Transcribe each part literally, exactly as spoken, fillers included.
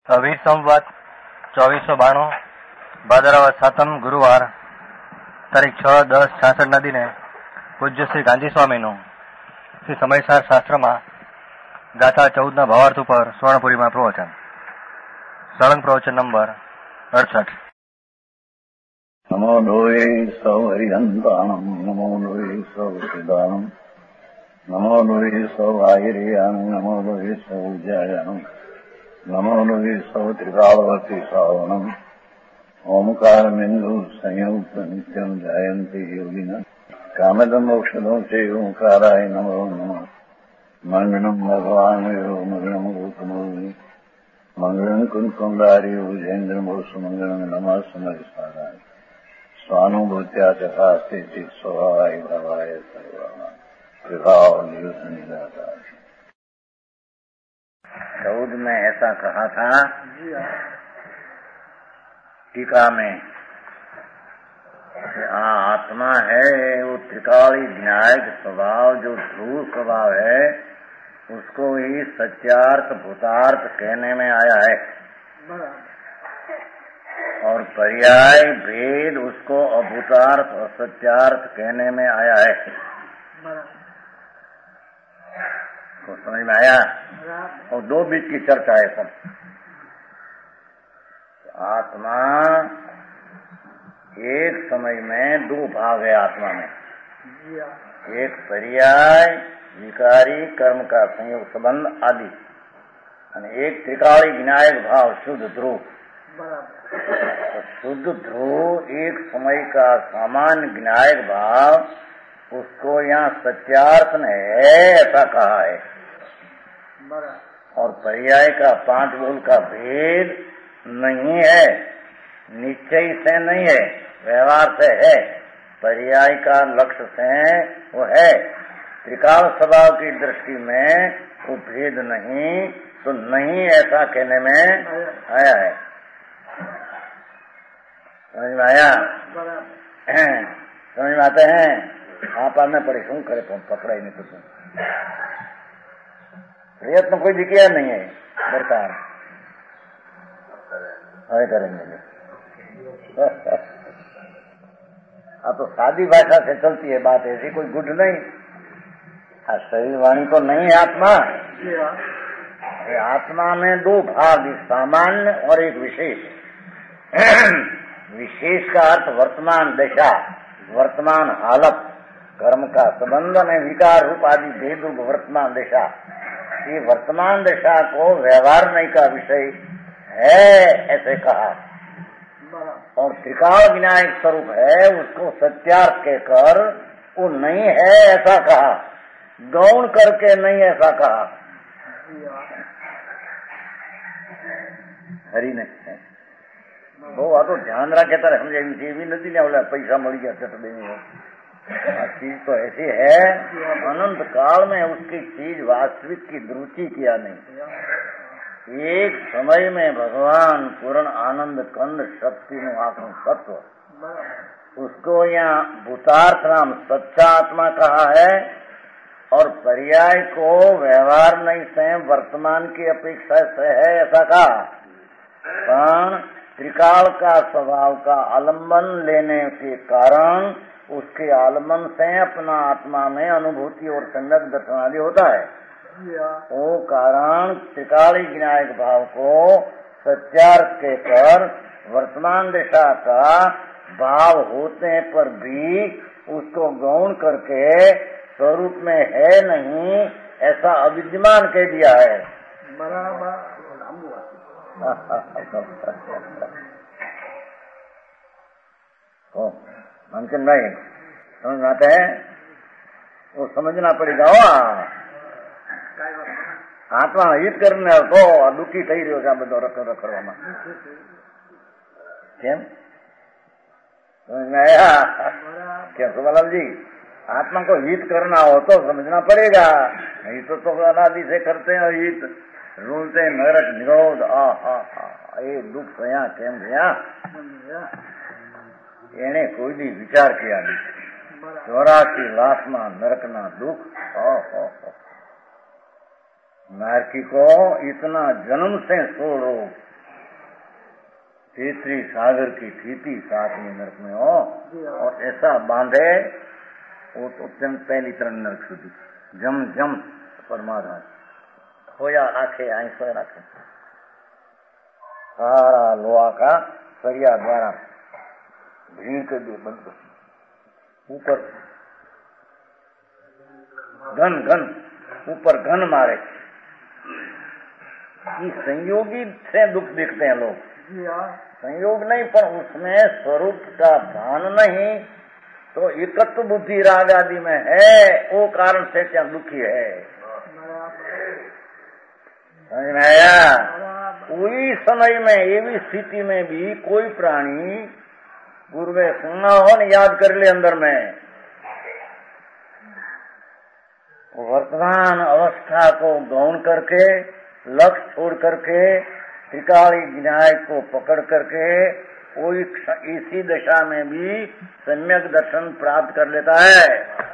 વીર સંવત ચોવીસો બાણું ભાદરવા સાતમ ગુરુવાર તારીખ છ દસ છાસઠ ના દિને પૂજ્ય શ્રી ગાંધી સ્વામીનું શ્રી સમયસાર શાસ્ત્રમાં ગાથા ચૌદ ના ભાવાર્થ ઉપર સ્વર્ણપુરીમાં પ્રવચન. સળંગ પ્રવચન નંબર અડસઠ. નમો લોહે સૌ હરિહંતાણમ નમો લોહે સૌ સિદાનમ નમો લોહે સૌ આયર્યાણમ નમો લોહે સૌ જયાણમ નમો લોહે સૌ ત્રિકાળવતી શ્રાવણમ ઓમકાર બિંદુ સંયુક્ત નિત્યમ જાયંતી યોગિના કામદમ મોક્ષદો છે ઓંકારાય નમો નમઃ. મંગળમ ભગવાન મંગળમ ગૌતમોની મંગળમ કુંકુંડારી ઉજેન્દ્રમો સુમંગળમ નમઃ સમયસારાય स्वानुभूत्या चकास्ते चित स्वभावाय भवाय सर्वमा विभाव नियुक्त निराता. चौद में ऐसा कहा था टीका में कि आत्मा है वो त्रिकाली विनायक स्वभाव जो ध्रुव स्वभाव है उसको ही सत्यार्थ भूतार्थ कहने में आया है और पर्याय भेद उसको अभूतार्थ असत्यार्थ कहने में आया है. तो समझ में आया. और दो बीच की चर्चा है सब. आत्मा एक समय में दो भाग है आत्मा में. एक पर्याय विकारी कर्म का संयोग संबंध आदि और एक त्रिकाली विनायक भाव शुद्ध ध्रुव. तो शुद्ध ध्रुव एक समय का सामान्य विनायक भाव उसको यहाँ सत्यार्थ ने है ऐसा कहा है. और पर्याय का पांच बोल का भेद नहीं है, निश्चय से नहीं है, व्यवहार से है. पर्याय का लक्ष्य से वो है. त्रिकाल स्वभाव की दृष्टि में वो भेद नहीं तो नहीं ऐसा कहने में आया है. समझ में आया. समझ में आते हैं. आप आने पड़े शू करे पकड़ा ही नहीं तो प्रयत्न कोई भी किया नहीं है सरकार अरे करेंगे. अब तो सादी भाषा से चलती है बात, ऐसी कोई गुड नहीं. शरीर वाणी तो नहीं है आत्मा. आत्मा में दो भाग, एक सामान्य और एक विशेष. विशेष का अर्थ वर्तमान दशा, वर्तमान हालत, कर्म का संबंध में विकार रूप आदि भेद रूप वर्तमान दशा. ये वर्तमान दशा को व्यवहार नहीं का विषय है ऐसे कहा. और त्रिकाल विनायक स्वरूप है उसको सत्यार्थ कहकर वो नहीं है ऐसा कहा. गौण करके नहीं ऐसा कहा. हरी नहीं है બહુ આ તો ધ્યાન રાખે તારે સમજાવી છે એવી નથી ને ઓલા પૈસા મળી ગયા ચટ દેવી. આ चीज तो ऐसी है अनंत काल में उसकी चीज वास्तविक की रुचि किया नहीं. एक समय में भगवान पूर्ण आनंद कंद शक्ति नु आत्म तत्व उसको यहाँ भूतार्थ नाम सच्चा आत्मा कहा है. और पर्याय को व्यवहार नहीं से वर्तमान की अपेक्षा से है ऐसा कहा. पण त्रिकाल का स्वभाव का आलम्बन लेने के कारण उसके आलम्बन से अपना आत्मा में अनुभूति और सम्यक दर्शन आदि होता है. वो कारण त्रिकाली विनायक भाव को सत्यार्थ कहकर वर्तमान दशा का भाव होने पर भी उसको गौण करके स्वरूप में है नहीं ऐसा अविद्यमान कह दिया है. बराबर मुमकिन नहीं समझ में आते हैं. वो समझना पड़ेगा. आत्मा हित करने तो दुखी થઈ રહ્યો છે આ બધો રખડ રખડવામાં. કેમ समझ में आया. क्या सुबालाल जी, आत्मा को हित करना हो तो समझना पड़ेगा. नहीं तो तो अनादि से करते हैं हित रूलते नरक निरोध. आ हा हा ये दुख થયા કેમ થયા એને કોઈ भी विचार किया नहीं. चौरासी लाख में नरक ना दुख. नरकी को इतना जन्म से छोड़ो तेतरी सागर की थीती सातवीं नरक में हो और ऐसा बांधे वो तो पहली तरह नरक सुधी जम जम परमात्मा खोया राखे ऐसा राखे सारा लोहा का सरिया द्वारा भीड़ कर दिए बंद कर ऊपर घन घन ऊपर घन मारे। ये संयोगी से दुख दिखते हैं लोग, संयोग नहीं पर उसमें स्वरूप का भान नहीं तो एकत्व बुद्धि राग आदि में है, वो कारण से क्या दुखी है। समझ में आया? कोई समय में एवी स्थिति में भी कोई प्राणी गुरुवे सुनना हो न याद कर ले अंदर में वर्तमान अवस्था को गौण करके लक्ष्य छोड़ करके त्रिकाली न्याय को पकड़ करके कोई इसी दशा में भी सम्यक दर्शन प्राप्त कर लेता है।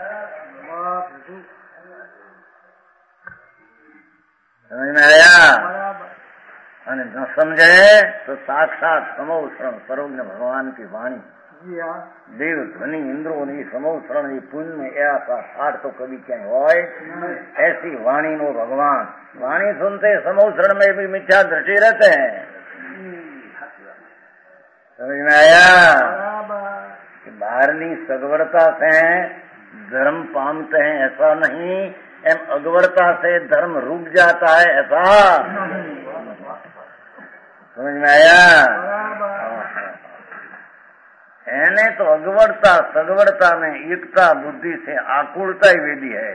समझ में आया? न समझे तो साक्षात समोषण सर्वज्ञ भगवान की वाणी देव ध्वनि इंद्रो ने समोषण पुण्य में ऐसा पाठ तो कभी क्या हो ऐसी वाणी नो भगवान वाणी सुनते समोषण में भी मिथ्या दृष्टि रहते हैं। समझ में आया कि बाहरली सगवड़ता से धर्म पामते हैं ऐसा नहीं, एम अगवड़ता से धर्म रुक जाता है ऐसा। समझ में आया? एने तो अगवड़ता सगवड़ता में एकता बुद्धि से आकुलता ही वेदी है।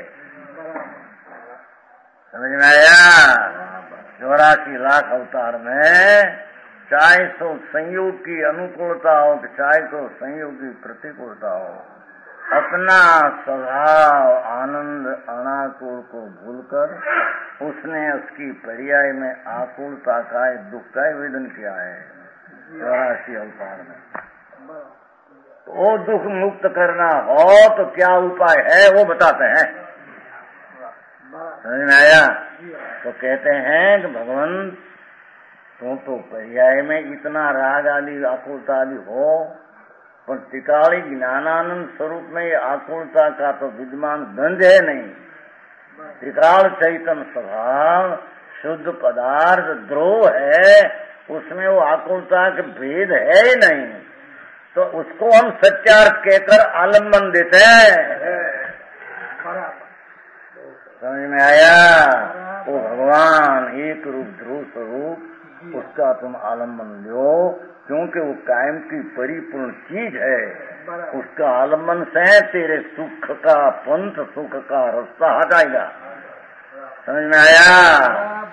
समझ में आया? चौरासी लाख अवतार में चाहे तो संयोग की अनुकूलता हो कि चाहे तो संयोग की प्रतिकूलता हो, अपना स्वभाव आनंद अनाकुल को भूलकर उसने उसकी पर्याय में आकुलता का दुख का वेदन किया है चौरासी अवतार में। वो दुख मुक्त करना हो तो क्या उपाय है वो बताते हैं। समझ में आया? तो कहते हैं कि भगवान तू तो पर्याय में इतना राग आदि आकुलता आदि हो पर त्रिकाली ज्ञानानंद स्वरूप में ये आकुलता का तो विद्यमान गंध है नहीं। त्रिकाल चैतन्य स्वभाव शुद्ध पदार्थ द्रोह है, उसमें वो आकुलता के भेद है ही नहीं, तो उसको हम सत्यार्थ कहकर आलम्बन देते हैं। समझ में आया? वो भगवान एक रूप ध्रुव स्वरूप उसका तुम आलम्बन लो, क्योंकि वो कायम की परिपूर्ण चीज है। उसका आलम्बन से तेरे सुख का पंथ सुख का रास्ता हटाएगा। समझ में आया?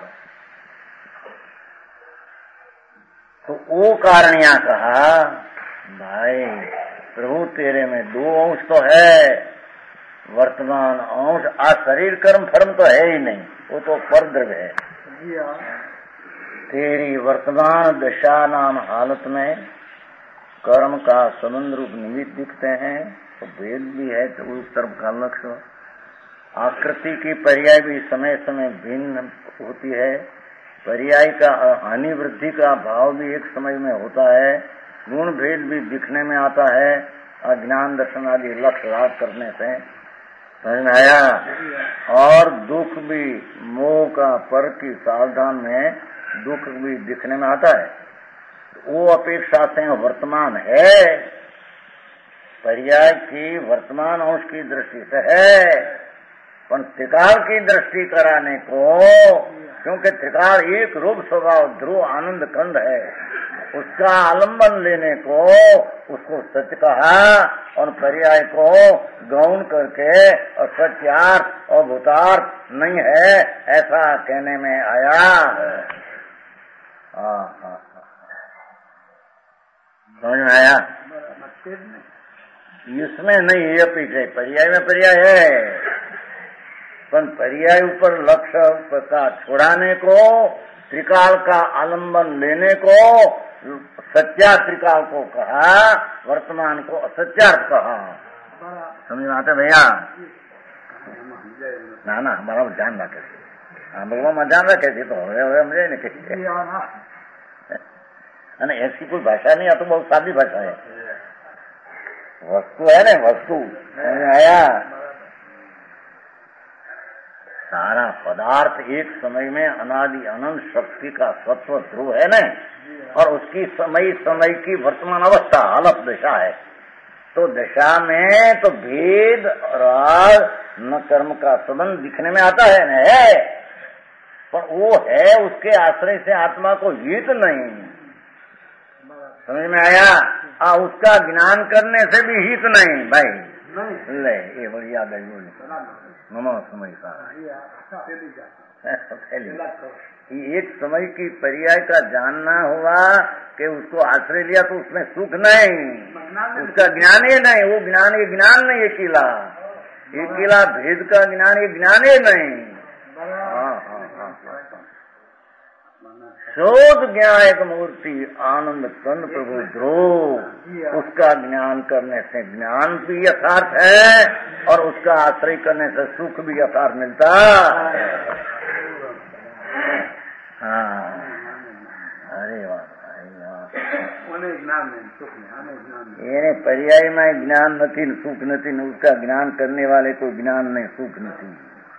तो वो कारण यहाँ कहा भाई प्रभु तेरे में दो अंश तो है, वर्तमान अंश आ शरीर कर्म फर्म तो है ही नहीं, वो तो परद्रव्य है। तेरी वर्तमान दशा नाम हालत में कर्म का संबंध रूप निमित्त दिखते हैं तो भेद भी है, तो उस तरफ का लक्ष्य आकृति की पर्याय भी समय समय भिन्न होती है, पर्याय का हानि वृद्धि का भाव भी एक समय में होता है, गुण भेद भी दिखने में आता है अज्ञान दर्शन आदि लक्ष्य लाभ करने से। समझ में आया? और दुख भी मोह का पर की सावधान में दुख भी दिखने में आता है, वो अपेक्षा से वर्तमान है, पर्याय की वर्तमान अंश की दृष्टि से है, पर त्रिकाल की दृष्टि कराने को, क्योंकि त्रिकाल एक रूप स्वभाव ध्रुव आनंद कंद है, उसका आलम्बन लेने को उसको सत्य कहा और पर्याय को गौण करके और सत्यार्थ और भूतार्थ नहीं है ऐसा कहने में आया। हाँ हाँ समझ में आया? इसमें नहीं है पीछे पर्याय में पर्याय है, पर पर्याय ऊपर लक्ष्य का छुड़ाने को त्रिकाल का आलम्बन लेने को सत्या त्रिकाल को कहा, वर्तमान को असत्यार्थ कहा। समझ में आते भैया? ना ना हमारा ध्यान रखे, हाँ भगवान में ध्यान रखे थी तो मुझे नहीं અને ऐसी कोई भाषा नहीं, आ तो बहुत सादी भाषा है। वस्तु है ना, वस्तु आया। सारा पदार्थ एक समय में अनादि अनंत शक्ति का सत्व ध्रुव है ना, और उसकी समय समय की वर्तमान अवस्था हालत दशा है। तो दशा में तो भेद राग न कर्म का संबंध दिखने में आता है न, है पर वो है उसके आश्रय से आत्मा को हित नहीं। समझ में आया? आ, उसका ज्ञान करने से भी हित नहीं भाई। ले ये बढ़िया गई बोली नमो समय सारा एक समय की पर्याय का जानना हुआ कि उसको आश्रय लिया तो उसमें सुख नहीं, उसका ज्ञान ही नहीं। वो ज्ञान ये ज्ञान नहीं, ये किला ये किला भेद का ज्ञान ये ज्ञान ही नहीं। हाँ हाँ हाँ शोध ज्ञायक मूर्ति आनंद कंद प्रभु ध्रुव, उसका ज्ञान करने से ज्ञान भी यथार्थ है और उसका आश्रय करने से सुख भी यथार्थ मिलता। हाँ अरे वाह એને પર્યાયમાં જ્ઞાન નથી ને સુખ નથી ને उसका ज्ञान करने वाले को ज्ञान नहीं सुख नहीं।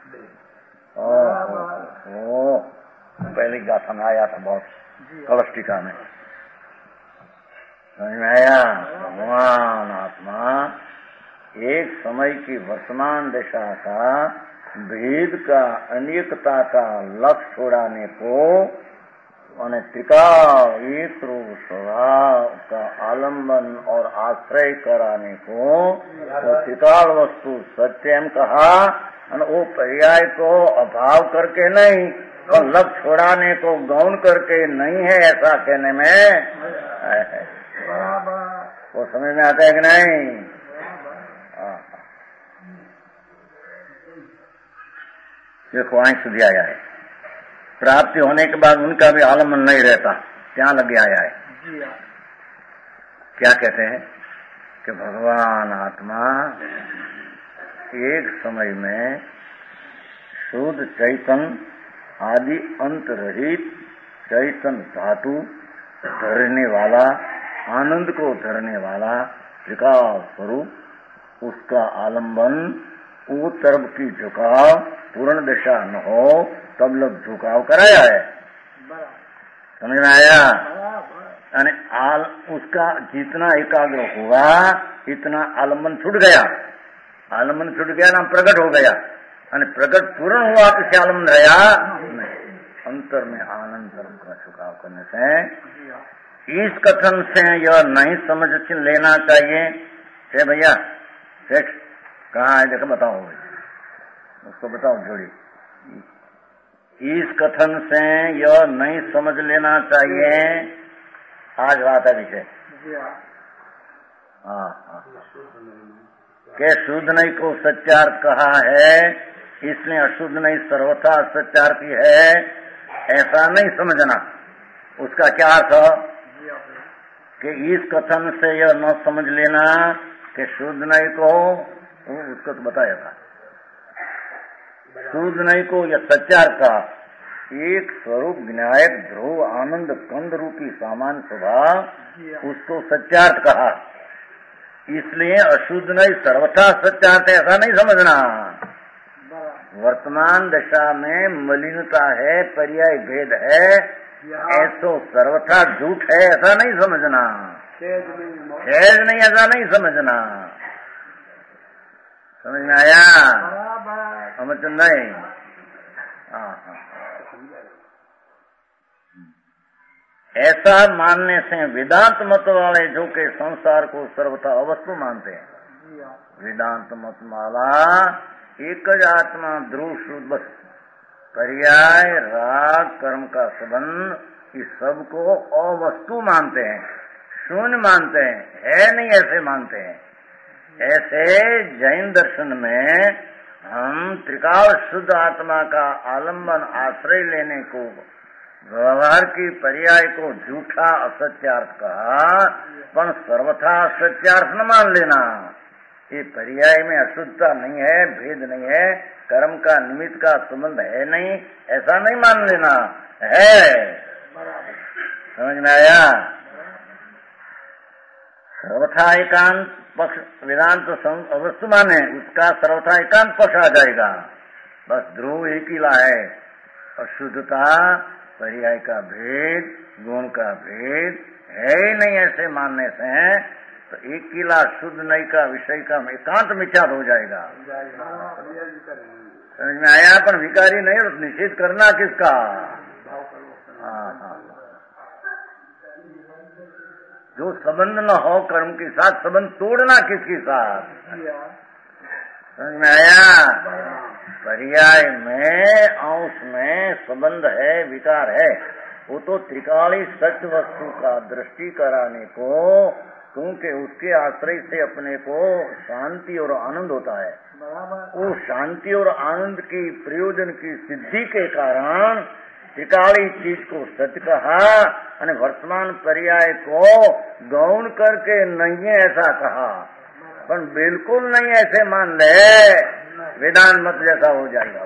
ओ पहले गाथा में आया था बहुत कलश टीका में, समझ में आया? भगवान आत्मा एक समय की वर्तमान दशा का भेद का अनेकता का लक्ष्य छोड़ाने को और त्रिकाल एक रूप स्वभाव का आलम्बन और आश्रय कराने को तो त्रिकाल वस्तु सत्यम कहा, और वो पर्याय को अभाव करके नहीं और लक्ष्य छोड़ाने को गौण करके नहीं है, ऐसा कहने में वो समझ में आता है कि नहीं? देखो आंख સુધી आया है, प्राप्ति होने के बाद उनका भी आलम्बन नहीं रहता, क्या लगे आया है। क्या कहते हैं कि भगवान आत्मा एक समय में शुद्ध चैतन्य आदि अंत रहित चैतन्य धातु धरने वाला, आनंद को धरने वाला त्रिकाल स्वरूप, उसका आलम्बन वो तरफ की झुकाव पूर्ण दशा न हो तब लोग झुकाव कराया है। समझ में आया? यानी आल उसका जितना एकाग्र हुआ इतना आलम्बन छूट गया, आलम्बन छूट गया ना प्रकट हो गया, यानी प्रकट पूर्ण हुआ तो क्या आलम्बन रहा नहीं। अंतर में आनंद धर्म का झुकाव करने से इस कथन से यह नहीं समझ लेना चाहिए कि भैया सेठ कहाँ है, देखो बताओ उसको बताओ जोड़ी। इस कथन से यह नहीं समझ लेना चाहिए, आज बात है विषय हाँ हाँ के शुद्ध नहीं को सत्यार्थ कहा है, इसलिए अशुद्ध नहीं सर्वथा सत्यार्थी है, ऐसा नहीं समझना। उसका क्या अर्थ कि इस कथन से यह न समझ लेना कि शुद्ध नहीं को, उसको तो बताया था, शुद्ध नहीं को यह सत्यार्थ का एक स्वरूप विनायक ध्रुव आनंद कंद रूपी सामान्य स्वभाव, उसको सत्यार्थ कहा। इसलिए अशुद्ध नहीं सर्वथा सत्यार्थ है ऐसा नहीं समझना। वर्तमान दशा में मलिनता है, पर्याय भेद है, ऐसो सर्वथा झूठ है ऐसा नहीं समझना, सहज नहीं ऐसा नहीं समझना। समझ में आया? समझ नहीं? हाँ हाँ ऐसा मानने से वेदांत मत वाले जो के संसार को सर्वथा अवस्तु मानते हैं, वेदांत मत माला एक ज आत्मा ध्रुव शुद्ध बस पर्याय राग कर्म का संबंध इस सब को अवस्तु मानते हैं, शून्य मानते हैं, है नहीं ऐसे मानते हैं। ऐसे जैन दर्शन में हम त्रिकाल शुद्ध आत्मा का आलम्बन आश्रय लेने को व्यवहार की पर्याय को झूठा असत्यार्थ कहा, पर सर्वथा असत्यार्थ न मान लेना। ये पर्याय में अशुद्धता नहीं है, भेद नहीं है, कर्म का निमित्त का संबंध है नहीं, ऐसा नहीं मान लेना है। समझ में आया? सर्वथा एकांत पक्ष वेदांत अवस्तु माने उसका सर्वथा एकांत पक्ष आ जाएगा। बस ध्रुव एक ही ला है, अशुद्धता, पर्याय का भेद, गुण का भेद है ही नहीं। ऐसे मानने से तो एक किला शुद्ध नहीं का विषय का एकांत मिथ्या हो जाएगा। समझ में आया? पर विकारी नहीं, और निषेध करना किसका? हाँ हाँ, जो संबंध न हो कर्म के साथ, संबंध तोड़ना किसके साथ? समझ में आया? पर्याय में अंश में संबंध है, विकार है, वो तो त्रिकाली सत्य वस्तु का दृष्टि कराने को, क्योंकि उसके आश्रय से अपने को शांति और आनंद होता है। वो शांति और आनंद की प्रयोजन की सिद्धि के कारण त्रिकाली चीज को सत्य कहा, और वर्तमान पर्याय को गौण करके नहीं है ऐसा कहा। पर बिल्कुल नहीं ऐसे मान ले, वेदांत मत जैसा हो जाएगा।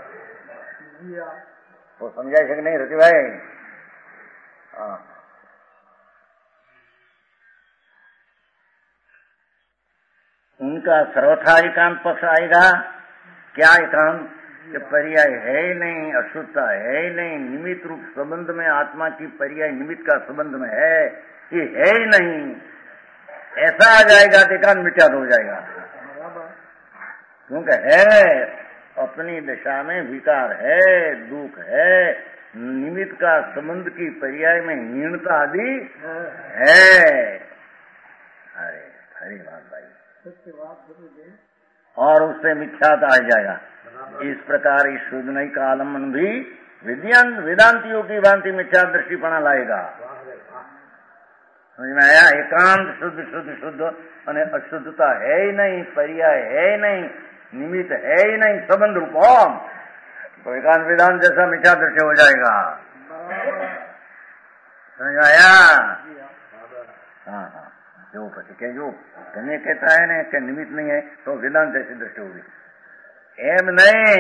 वो समझाए कि नहीं रति भाई? हाँ, उनका सर्वथा एकांत पक्ष आएगा। क्या एकांत? कि पर्याय है ही नहीं, अशुद्धता है ही नहीं, निमित्त रूप संबंध में आत्मा की पर्याय निमित्त का संबंध में है, ये है ही नहीं, ऐसा आ जाएगा तो एकांत मिथ्या हो जाएगा। क्योंकि है अपनी दशा में विकार है, दुख है, निमित्त का संबंध की पर्याय में हीनता आदि है। अरे हरी बात भाई, और उससे मिथ्याता आ जाएगा। इस प्रकार इस शुद्ध नहीं का आलम्बन भी वेदांतियों की भांति मिथ्या दृष्टिपना लाएगा। समझ में आया? एकांत शुद्ध शुद्ध शुद्ध और अशुद्धता है ही नहीं, पर्याय है ही नहीं, निमित्त है ही नहीं, संबंध रूपम, तो एकांत वेदांत जैसा मिथ्या दृष्टि हो जाएगा। समझ में आया? हाँ हाँ, जो के जो तुम्हें कहता है ना कि निमित्त नहीं है तो वेदांत जैसी दृष्टि होगी। एम नहीं,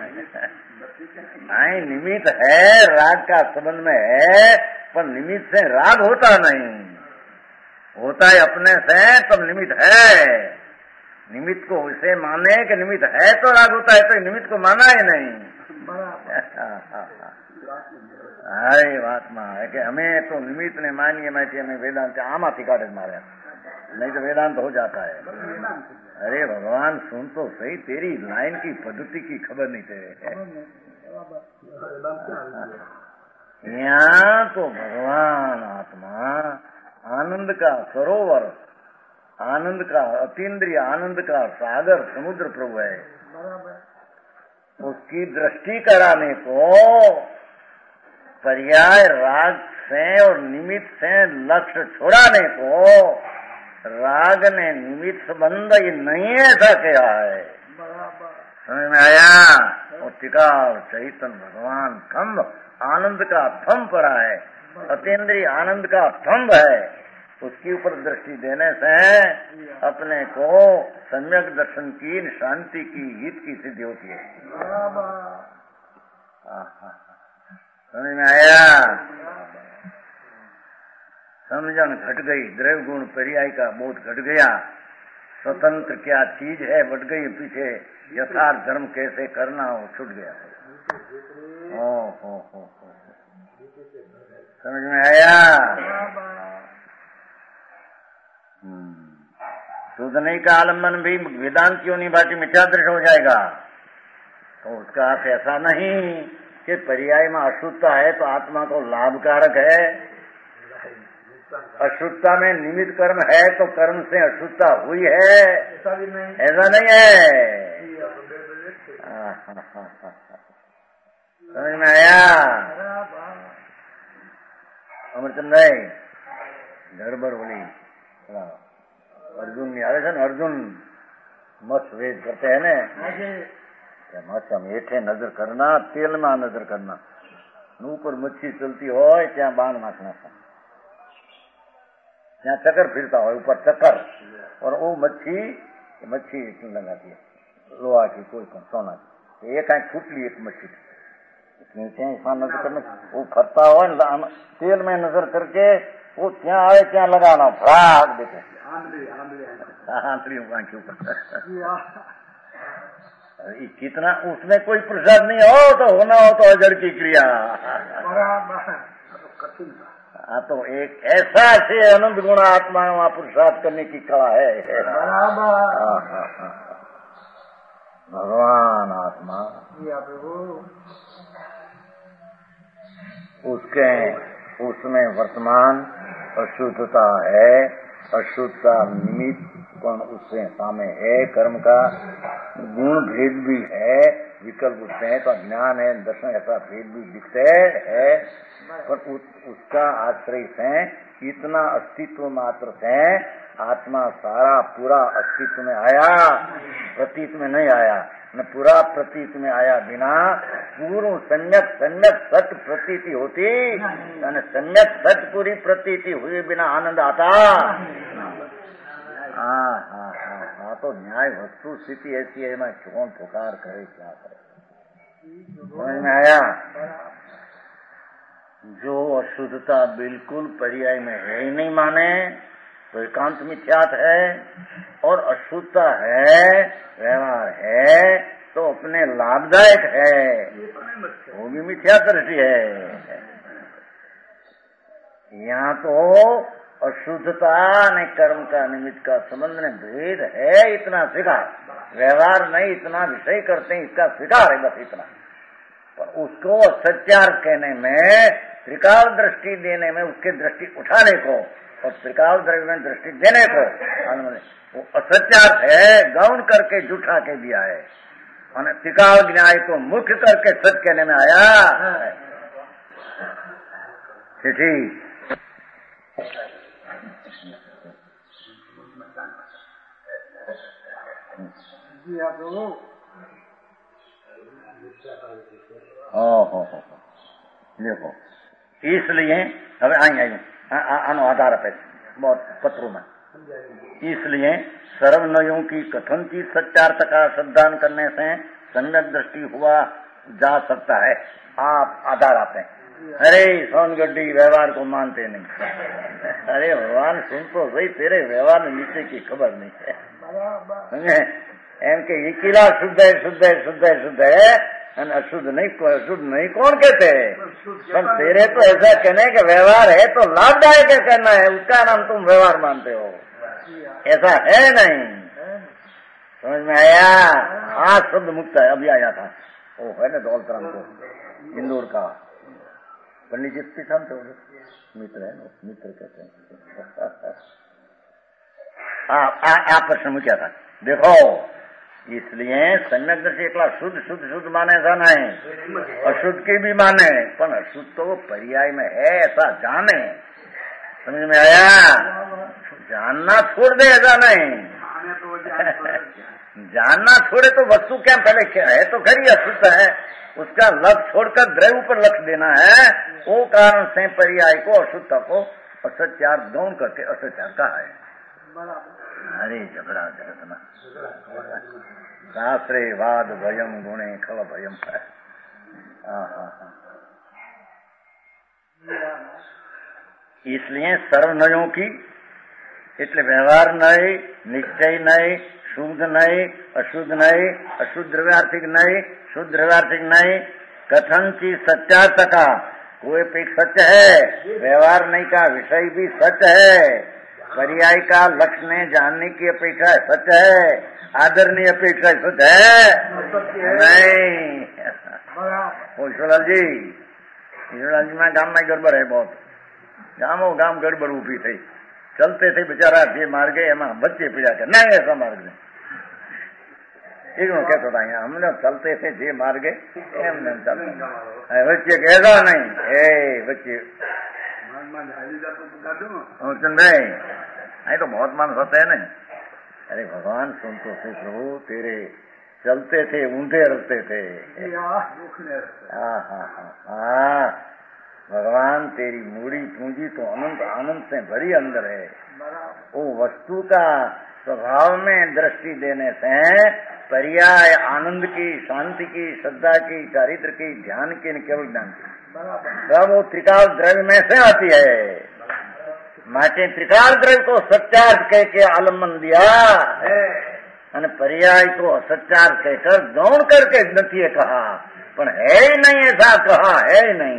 नहीं निमित्त है, राग का संबंध में है, पर निमित्त से राग होता नहीं, होता है अपने से तब निमित्त है। निमित्त को उसे माने कि निमित्त है तो राग होता है, तो निमित्त को माना ही नहीं। हाय बात मां है कि हमें तो निमित्त ने मानिए मैं हमें वेदांत आमाथी काटे मारे, नहीं तो वेदांत हो जाता है। अरे भगवान सुन तो सही, तेरी लाइन की पद्धति की खबर नहीं तेरे। यहाँ तो भगवान आत्मा आनंद का सरोवर, आनंद का अतीन्द्रिय आनंद का सागर समुद्र प्रभु है। उसकी दृष्टि कराने को पर्याय राग से और निमित्त से लक्ष्य छुड़ाने को राग ने निमित्त संबंध ये नहीं ऐसा क्या है। समझ में आया? और टिका चैतन्य भगवान थम्ब आनंद का थम्ब पड़ा है, अतीन्द्रिय आनंद का थम्ब है, उसके ऊपर दृष्टि देने से अपने को सम्यक दर्शन की, शांति की, हित की सिद्धि होती है। समझ में आया? समझन घट गई, द्रव्य गुण पर्याय का बोध घट गया, स्वतंत्र क्या चीज है बढ़ गई पीछे, यथार्थ धर्म कैसे करना हो छूट गया। ओ हो हो हो, समझ में आया? शुद्ध नहीं का आलम्बन भी वेदांतियों ने बाकी मिथ्या दृष्टि हो जाएगा। तो उसका अर्थ ऐसा नहीं कि पर्याय में अशुद्धता है तो आत्मा को लाभकारक है। अशुद्धता में निमित्त कर्म है तो कर्म से अशुद्धता हुई है, ऐसा नहीं है। समझ में आया? अमरचंद भाई गड़बड़ बोली, अर्जुन याद है ना, अर्जुन मत्स्य वेद करते हैं ना, मत्स्य में हेठे नजर करना, तेल में नजर करना, ऊपर मच्छी चलती हो त्या बाण नाखना, यहाँ चक्कर फिरता हो ऊपर चक्कर, और वो मच्छी मच्छी लगाती है लोहा की कोई सोना की, एक आंख फूट ली एक मच्छी, नजर करना, वो फरता हो तेल में नजर करके वो त्या आए त्या लगाना, भाग देते आंतरियों का क्यों कितना उसमें कोई प्रसाद नहीं हो तो होना हो तो अजड़ की क्रिया। हाँ तो एक ऐसा से अनंत गुण आत्मा वहाँ पुरुषार्थ करने की कला है। भगवान आत्मा उसके उसमें वर्तमान अशुद्धता है, अशुद्धता निमित्त कौन उससे सामने है, कर्म का गुण भेद भी है, विकल्प उठते हैं तो ज्ञान है, दर्शन ऐसा भेद भी दिखते है, पर उस, उसका आश्रय से इतना अस्तित्व मात्र से आत्मा सारा पूरा अस्तित्व में आया, प्रतीत में नहीं आया, न पूरा प्रतीत में आया बिना पूर्ण सम्यक सम्यक सत्य प्रतीति होती, सम्यक सत्य पूरी प्रतीति हुए बिना आनंद आता। हाँ हाँ हाँ हाँ तो न्याय वस्तु स्थिति ऐसी है, मैं कौन पुकार करे क्या करे, समझ में आया। जो अशुद्धता बिल्कुल पर्याय में है ही नहीं माने तो एकांत मिथ्यात है, और अशुद्धता है व्यवहार है तो अपने लाभदायक है, वो भी मिथ्या दृष्टि है। यहाँ तो अशुद्धता ने कर्म का निमित्त का संबंध ने भेद है, इतना स्वीकार, व्यवहार नहीं इतना विषय करते हैं इसका स्वीकार है, बस इतना। पर उसको सत्यार्थ कहने में, त्रिकाल दृष्टि देने में, उसके दृष्टि उठाने को और त्रिकाल द्रव्य में दृष्टि देने को वो असत्यार्थ है, गौण करके जुठा के दिया है, और त्रिकाल न्याय को मुख्य करके सत्य कहने में आया। चिट्ठी हो हो हो देखो, इसलिए अब आई आई आनो आधार पे बहुत पत्रों में, इसलिए सर्वनयों की कथन की सत्यार्थ का श्रद्धान करने से सम्यक दृष्टि हुआ जा सकता है। आप आधार आते हैं, अरे सोनगड्डी व्यवहार को मानते नहीं, अरे भगवान सुन तो सही, तेरे व्यवहार में नीचे की खबर नहीं है, एम के ये किला शुद्ध है शुद्ध है शुद्ध है शुद्ध है, अशुद्ध नहीं, अशुद्ध नहीं कौन कहते हैं, पर तेरे तो ऐसा कहने के व्यवहार है तो लाभदायक है कहना है, उसका नाम तुम व्यवहार मानते हो, ऐसा है नहीं। समझ में आया। आज शब्द मुक्त है, अभी आया था वो है ना दौलतराम को इंदौर का पंडित जी पीछा थे, मित्र है, मित्र कहते हैं। आप प्रश्न में क्या था, देखो इसलिए सम्यक दृष्टि एकला शुद्ध शुद्ध शुद्ध माने ऐसा नहीं, अशुद्ध की भी माने, पर अशुद्ध तो पर्याय में है ऐसा जाने। समझ में आया। जानना छोड़ दे ऐसा नहीं, जानना छोड़े तो वस्तु क्या पहले क्या है तो खरी अशुद्ध है, उसका लक्ष्य छोड़कर द्रव्य पर लक्ष्य देना है, वो कारण से पर्याय को अशुद्धता को असत्यार्थ गौण करके असत्यार्थ कहा है। अरे जबरा जगतना शास्त्रे वाद भयम गुणे खल भयम है। इसलिए सर्वनयों की એટલે व्यवहार नहीं, निश्चय नहीं, शुद्ध नहीं, अशुद्ध नहीं, अशुद्ध द्रव्यार्थिक नहीं, शुद्ध द्रव्यार्थिक नहीं, कथन की सत्यार्थ का कोई पेट सत्य है, व्यवहार नहीं का विषय भी सत्य है, पर्याय का लक्ष्य जानने की अपेक्षा सत्य है, आदरणीय अपेक्षा सत्य है नहीं। ईश्वरलाल जी ईश्वरलाल जी में गाम में गड़बड़ है बहुत, गामो गाम गड़बड़ उभी थी, चलते थे बेचारा जे मार्गे एमा बच्चे पीड़ा कर नहीं ऐसा मार्ग नहीं, एक कहता था यहाँ हमने चलते थे जे मार्गे एम नहीं चलते बच्चे ऐसा नहीं, ए बच्चे नहीं नहीं तो बहुत मान होते है नहीं। अरे भगवान सुन तो से प्रभु तेरे चलते थे ऊंधे रखते थे, हाँ हाँ हाँ भगवान तेरी मूड़ी पूंजी तो अनंत आनंद से भरी अंदर है, वो वस्तु का स्वभाव में दृष्टि देने से पर्याय आनंद की, शांति की, श्रद्धा की, चारित्र की, ध्यान की, केवल ज्ञान की, सब वो त्रिकाल द्रव्य में से आती है। માટે ત્રિકાળ દ્રવ્ય को सत्यार्थ कह के आलम्बन दिया અને पर्याय को असत्यार्थ कहकर गौण करके नहीं कहा, पर है ही नहीं ऐसा कहा, है ही नहीं।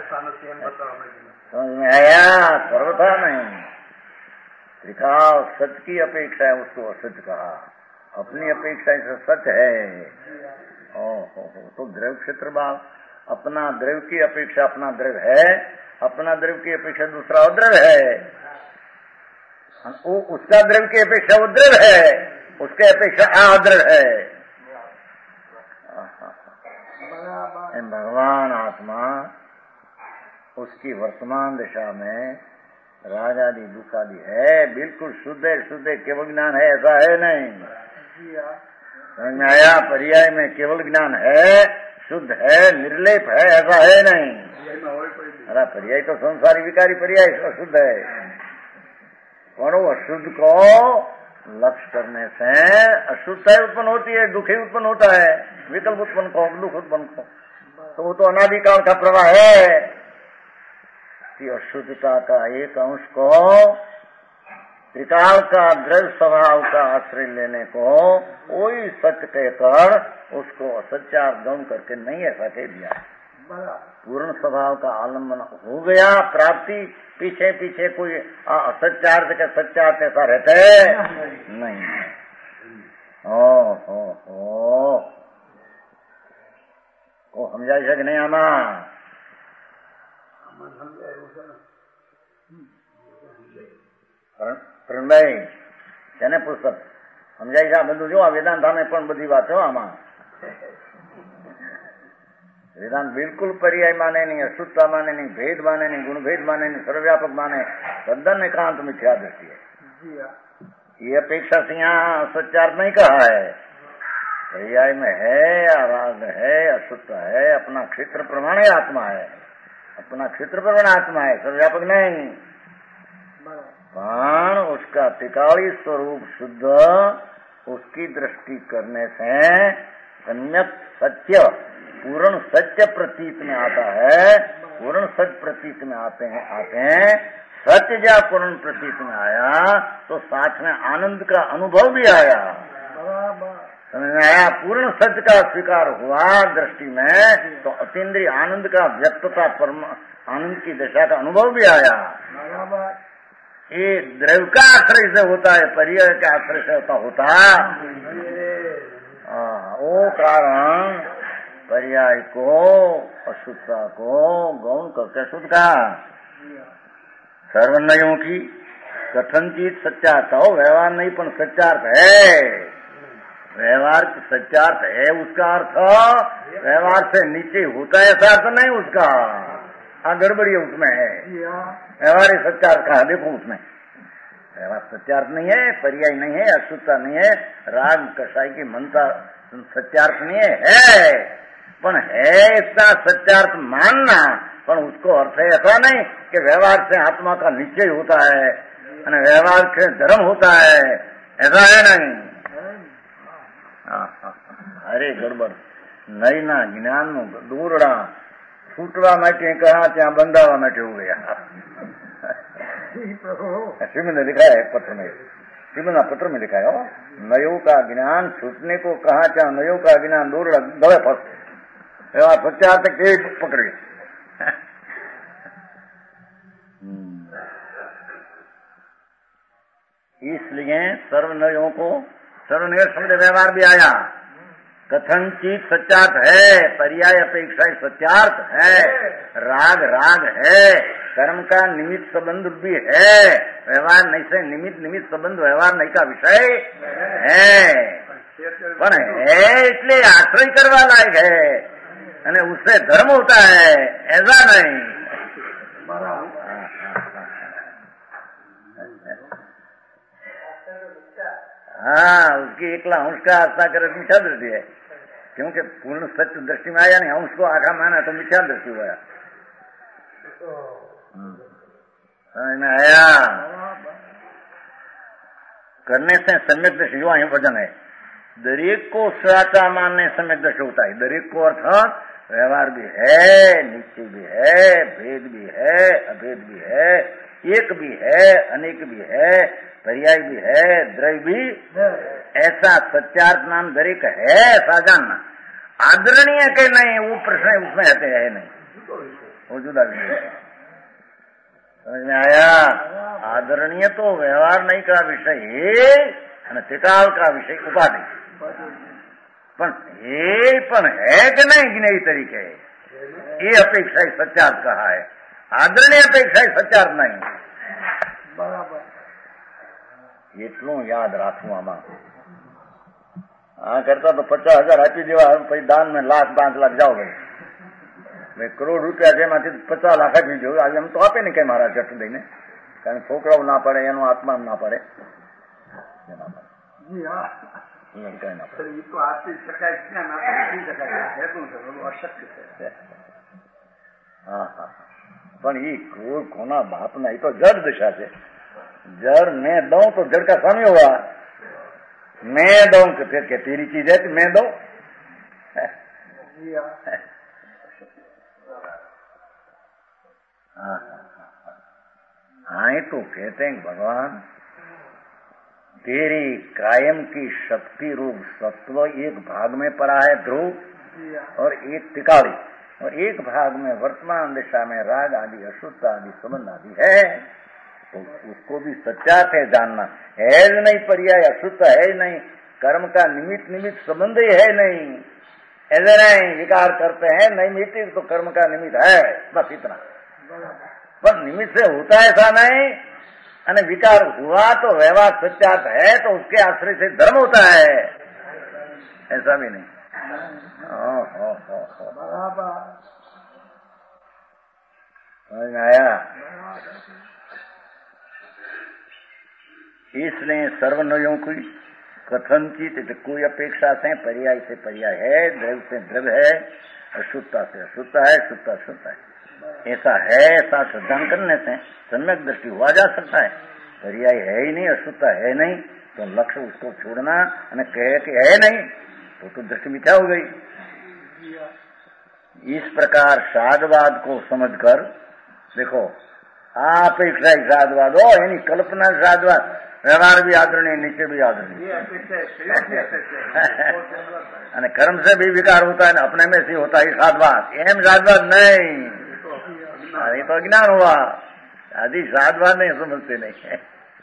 समझ में आया? सर्वथा नहीं। त्रिकाल सत्य की अपेक्षा है, उसको असत्य कहा, अपनी अपेक्षा से सत्य है। ओहो, तो द्रव्य क्षेत्र भाव अपना द्रव्य की अपेक्षा अपना द्रव्य है, अपना द्रव्य की अपेक्षा दूसरा अद्रव्य है, वो उसका द्रव्य की अपेक्षा वो द्रव्य है, उसके अपेक्षा अद्रव्य है। भगवान आत्मा उसकी वर्तमान दशा में रागादि दुखादि है, बिल्कुल शुद्ध है, शुद्ध है, केवल ज्ञान है ऐसा है नहीं। समझ में आया? पर्याय में केवल ज्ञान है, शुद्ध है, निर्लेप है ऐसा है नहीं। अरे पर्याय तो संसारी विकारी पर्याय अशुद्ध है, और वो अशुद्ध को लक्ष्य करने से अशुद्धता उत्पन्न होती है, दुख ही उत्पन्न होता है, विकल्प उत्पन्न को, दुख उत्पन्न को, तो वो तो अनादिकाल का प्रवाह है कि अशुद्धता का एक अंश को त्रिकाल का द्रव्य स्वभाव का आश्रय लेने को वही सत्य कहकर उसको असत्यार्थ गौण करके नहीं ऐसा कह दिया। पूर्ण स्वभाव का आलम्बन हो गया, प्राप्ति पीछे पीछे कोई असत्यार्थ का सत्यार्थ ऐसा रहता है नहीं। ओ हो हो को समझाई सके नहीं आमा પ્રણભાઈ તેને પુસ્તક સમજાય છે? બધું જો આ વેદાંતાને પણ બધી વાતો આમાં वेदांत बिल्कुल पर्याय माने नहीं, अशुद्धता माने नहीं, भेद माने नहीं, गुणभेद माने नहीं, सर्वव्यापक माने, तद्दन एकांत मिथ्या दृष्टि है। ये अपेक्षा से यहाँ सत्यार्थ नहीं कहा है, पर्याय में है, आराग है, अशुद्धता है, अपना क्षेत्र प्रमाणे आत्मा है, अपना क्षेत्र प्रमाण आत्मा है, सर्वव्यापक नहीं। पण उसका त्रिकाली स्वरूप शुद्ध उसकी दृष्टि करने से सम्यक सत्य पूर्ण सत्य प्रतीत में आता है, पूर्ण सत्य प्रतीत में आते हैं आते हैं सत्य जब पूर्ण प्रतीत में आया तो साथ में आनंद का अनुभव भी आया। समझ में आया? पूर्ण सत्य का स्वीकार हुआ दृष्टि में तो अतीन्द्रिय आनंद का व्यक्तता परम आनंद की दशा का अनुभव भी आया। ये द्रव्य का आश्रय से होता है, पर्याय के आश्रय से होता होता वो कारण पर्याय को अशुद्धता को गौण करके शुद्ध कहा। सर्वन्वयों की कथनचित सत्यार्थ हो, व्यवहार नहीं पण सत्यार्थ है, व्यवहार सत्यार्थ है, उसका अर्थ व्यवहार से नीचे होता है ऐसा अर्थ नहीं उसका। हाँ गड़बड़ी उसमें है, व्यवहार सत्यार्थ कहा, देखो उसमें व्यवहार सत्यार्थ नहीं है, पर्याय नहीं है, अशुद्धता नहीं है, राग कसाई की मनता सत्यार्थ नहीं है, है पण है इसका सत्यार्थ मानना, पण उसको अर्थ है ऐसा नहीं कि व्यवहार से आत्मा का निश्चय होता है और व्यवहार से धर्म होता है, ऐसा है नहीं। अरे गड़बड़ नहीं ना ज्ञान नु दूरड़ा छूटवा માટે कहा ત્યાં બંધાવા માટે हो गया। श्रीमद ने लिखा है पत्र में, श्रीमद पत्र में लिखा है नयो का ज्ञान छूटने को कहा चाहे नयो का ज्ञान दूर गले फंस सत्यार्थ के पकड़े। इसलिए सर्वनयों को सर्वनय शब्द व्यवहार भी आया, कथनचित सत्यार्थ है, पर्याय अपेक्षा सत्यार्थ है, राग राग है, कर्म का निमित्त संबंध भी है, व्यवहार नहीं से निमित्त निमित्त संबंध व्यवहार नहीं का विषय है, पण है इसलिए आश्रय करवा लायक है અને उससे धर्म होता है ऐसा नहीं। हाँ उसकी एकला अंश का आस्था करे मिथ्या दृष्टि है, क्योंकि पूर्ण सत्य दृष्टि में आया नहीं, अंश को आखा माना तो मिथ्या दृष्टि हुआ। समझ में आया? करने से सम्यक दृष्टि जो અહીં वजन है, दरेक को साचा मानने सम्यक दृष्टि होता है, दरेक को अर्थ व्यवहार भी है, निश्चय भी है, भेद भी है, अभेद भी है, एक भी है, अनेक भी है, पर्याय भी है, द्रव्य भी ऐसा सत्यार्थ नाम दरेक है, ऐसा जानना। आदरणीय के नहीं वो प्रश्न उसमें रहते है नहीं, वो जुदा भी। समझ में आया? आदरणीय तो व्यवहार नहीं का विषय અને ત્રિકાળ का विषय उपाधि, પણ એ પણ है कि नहीं कि नहीं तरीके ये अपेक्षा ही सत्यार्थ कहा है, आदरणीय अपेक्षा ही सत्यार्थ नहीं। बराबर એટલું યાદ રાખવું આમાં। આ કરતા તો પચાસ હજાર આપી દેવા, પછી દાન में લાખ પાંચ લાખ જાઓ ભાઈ, ભાઈ કરોડ રૂપિયા છે એમાંથી પચાસ લાખ આપી દો, એમ તો આપે ને કઈ મારા ચટ દઈને, કારણ છોકરાઓ ના પડે, એનો આત્મા ના પડે, जी हाँ, ये तो आपसे शकाय क्या ना नहीं शकाय है, अशक्य है। हाँ हाँ, पण ये क्रोध कोना बाप ना, ये तो जड़ दशा है। जड़ मैं दऊं तो जड़ का स्वामी हुआ, मैं दऊं तो फिर क्या तेरी चीज है कि मैं दऊं? हाँ हाँ, तो कहते हैं भगवान तेरी कायम की शक्ति रूप सत्व एक भाग में पड़ा है ध्रुव और एक टिकाड़ी, और एक भाग में वर्तमान दिशा में राग आदि अशुद्ध आदि संबंध आदि है, तो उसको भी सत्यार्थ है जानना। है नहीं पर्याय, अशुद्ध है नहीं, कर्म का निमित्त निमित्त संबंध ही है नहीं, ऐसे नहीं विकार करते हैं नहीं मिट्टी तो कर्म का निमित्त है, बस इतना। पर निमित्त से होता ऐसा नहीं, અને विकार हुआ तो व्यवहार सत्यार्थ है, तो उसके आश्रय से धर्म होता है, ऐसा भी नहीं। ओ, ओ, ओ, ओ। समझ में आया? इसलिए सर्वनयों की कथनचित कोई अपेक्षा से पर्याय से पर्याय है, द्रव्य से द्रव्य है, अशुद्धता से अशुद्ध है, शुद्ध अशुद्ध है, ऐसा है, ऐसा सिद्धांत करने से सम्यक दृष्टि हुआ जा सकता है। पर्याय है ही नहीं, अशुद्धता है नहीं, तो लक्ष्य उसको छोड़ना और कहे कि है नहीं, तो तो दृष्टि मिथ्या हो गई। इस प्रकार साधवाद को समझकर देखो, अपेक्षा साधवाद हो यानी कल्पना साधवाद, व्यवहार भी आदरणीय, नीचे भी आदरणीय, कर्म से भी विकार होता है, अपने में से होता है साधवाद, एम साधवाद नहीं, अरे तो अज्ञान हुआ, आदि साधवाद नहीं समझते नहीं है।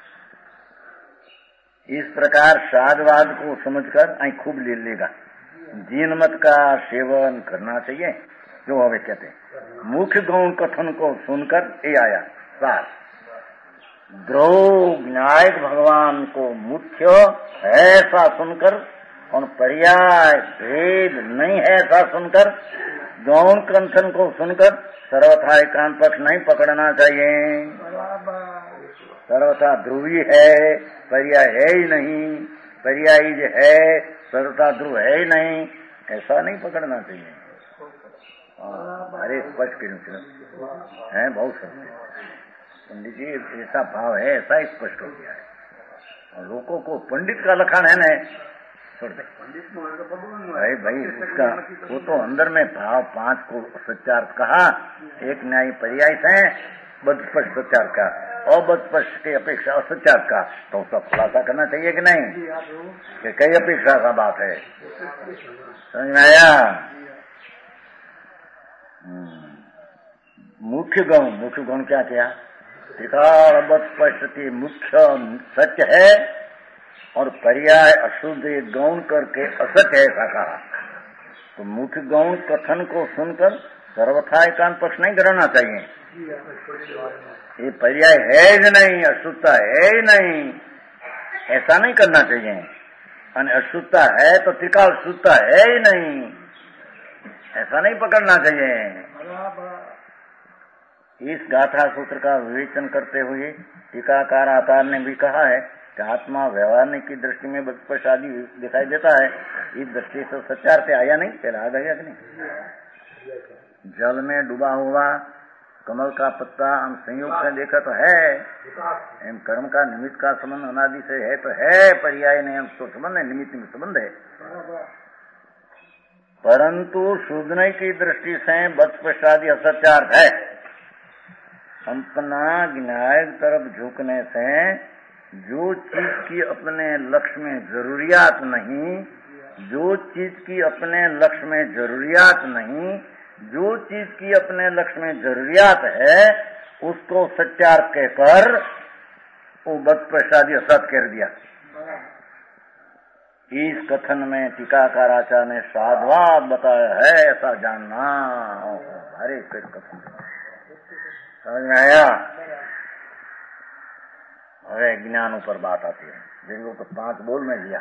इस प्रकार साधवाद को समझकर आई खूब ले लेगा, जीन मत का सेवन करना चाहिए। जो हमें कहते हैं मुख्य गौण कथन को सुनकर ये आया सार, ध्रुव न्यायिक भगवान को मुख्य है ऐसा सुनकर और पर्याय भेद नहीं है ऐसा सुनकर, गौण कथन को सुनकर सर्वथा एकांत पक्ष नहीं पकड़ना चाहिए। सर्वथा ध्रुवी है, पर्याय है ही नहीं, पर्यायी है, सर्वथा ध्रुव है ही नहीं, ऐसा नहीं पकड़ना चाहिए। अरे स्पष्ट है, बहुत सत्य पंडित जी, ऐसा भाव है, ऐसा स्पष्ट हो गया है। और लोगों को पंडित का लखान है ना, छोड़ दे भाई भाई, उसका वो तो अंदर में भाव पांच को सत्यार्थ कहा, एक न्यायी पर्याय है, बदस्पष्ट सत्यार्थ का, अबदस्पष्ट की अपेक्षा असत्यार्थ का, तो उसका खुलासा करना चाहिए कि नहीं, कि कई अपेक्षा का बात है। समझ में आया? मुख्य गौण, मुख्य गौण क्या किया? त्रिकाल अबदस्पष्ट मुख्य सत्य है और पर्याय अशुद्ध गौण करके असत्य ऐसा कहा, तो मुख्य गौण कथन को सुनकर सर्वथा एकांत पक्ष नहीं करना चाहिए। ये पर्याय है ही नहीं, अशुद्धता है ही नहीं, ऐसा नहीं करना चाहिए। और अशुद्धता है तो त्रिकाल शुद्धता है ही नहीं, ऐसा नहीं पकड़ना चाहिए। इस गाथा सूत्र का विवेचन करते हुए टीकाकार आचार्य ने भी कहा है कि आत्मा व्यवहार की दृष्टि में बदस्पष्ट आदि दिखाई देता है, इस दृष्टि से सत्यार्थ आया नहीं, पहले आ गया कि नहीं। जल में डूबा हुआ कमल का पत्ता हम संयोग से देखा तो है, एम कर्म का निमित्त का संबंध अनादि से है तो है, पर्याय नहीं तो संबंध है, निमित्त में संबंध है, परंतु शूद्र की दृष्टि से बदस्पष्ट आदि असत्यार्थ है। अपना ज्ञान तरफ झुकने से जो चीज की अपने लक्ष्य में जरूरियात नहीं, जो चीज की अपने लक्ष्य में जरूरियात नहीं, जो चीज की अपने लक्ष्य में जरूरियात है, उसको सत्यार्थ कहकर वो बद प्रसादी असत कर दिया। इस कथन में टीकाकार आचार्य ने साधुवाद बताया है, ऐसा जानना। अरे फिर कथन समझ में आया। अरे ज्ञान ऊपर बात आती है, जिनको तो पांच बोल में दिया।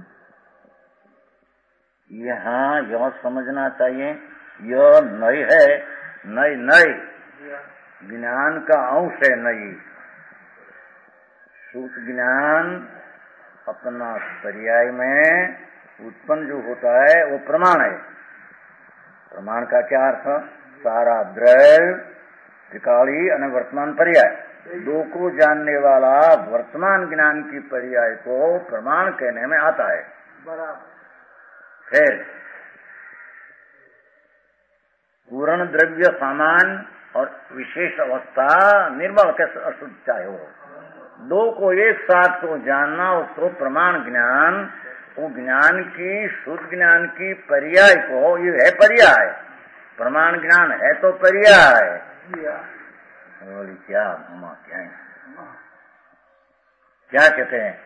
यहाँ यह समझना चाहिए, यह नई है, नई नई ज्ञान का अंश है। नई सूत ज्ञान अपना पर्याय में उत्पन्न जो होता है वो प्रमाण है। प्रमाण का क्या अर्थ? सारा द्रव्य, त्रिकाली और वर्तमान पर्याय, दो को जानने वाला वर्तमान ज्ञान की पर्याय को प्रमाण कहने में आता है। फिर पूर्ण द्रव्य सामान और विशेष अवस्था निर्मल के अशुद्ध चाहे हो, दो को एक साथ को जानना, उसको प्रमाण ज्ञान, वो ज्ञान की शुद्ध ज्ञान की पर्याय को, ये है पर्याय। प्रमाण ज्ञान है तो पर्याय। बोली क्या मामा क्या है? क्या कहते हैं?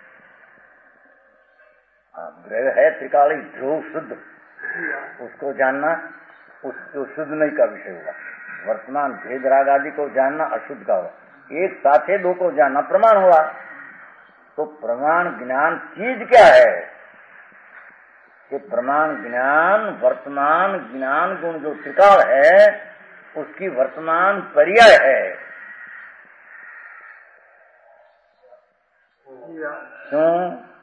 द्रव्य है त्रिकाली ध्रुव शुद्ध, उसको जानना उस जो शुद्ध नहीं का विषय हुआ। वर्तमान भेद राग आदि को जानना अशुद्ध का हुआ। एक साथे दो को जानना प्रमाण हुआ। तो प्रमाण ज्ञान चीज क्या है? कि प्रमाण ज्ञान वर्तमान ज्ञान गुण जो त्रिकाल है उसकी वर्तमान पर्याय है। क्यों?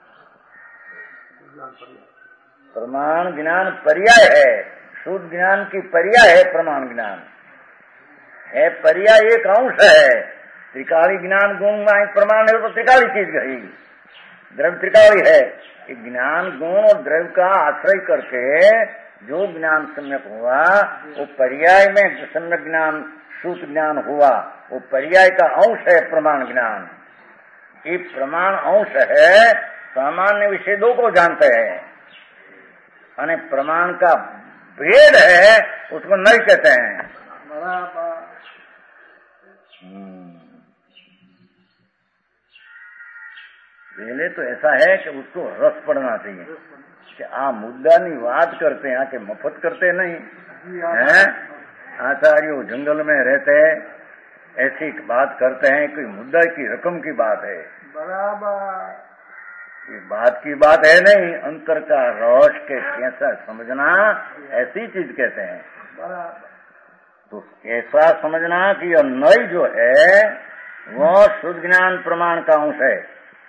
प्रमाण ज्ञान पर्याय है, शुद्ध ज्ञान की पर्याय है। प्रमाण ज्ञान है पर्याय, एक अंश है। त्रिकाली ज्ञान गुण में प्रमाण है तो त्रिकाली चीज गई, द्रव्य त्रिकाली है। ज्ञान गुण और द्रव्य का आश्रय करके जो ज्ञान सम्यक हुआ वो पर्याय में सम्यक ज्ञान शुद्ध ज्ञान हुआ, वो पर्याय का अंश है प्रमाण ज्ञान। ये प्रमाण अंश है, सामान्य विषय दो को जानते हैं, यानी प्रमाण का भेद है, उसको नहीं कहते हैं। पहले तो ऐसा है कि उसको रस पड़ना चाहिए कि आ मुद्दा नहीं बात करते हैं, आके मफत करते नहीं हैं। आचार्य जंगल में रहते हैं, ऐसी बात करते हैं, कोई मुद्दा की रकम की बात है, बराबर बात की बात है नहीं। अंतर का रस के कैसा समझना, ऐसी चीज कहते हैं। तो ऐसा समझना कि यह नई जो है वह शुद्ध ज्ञान प्रमाण का अंश है।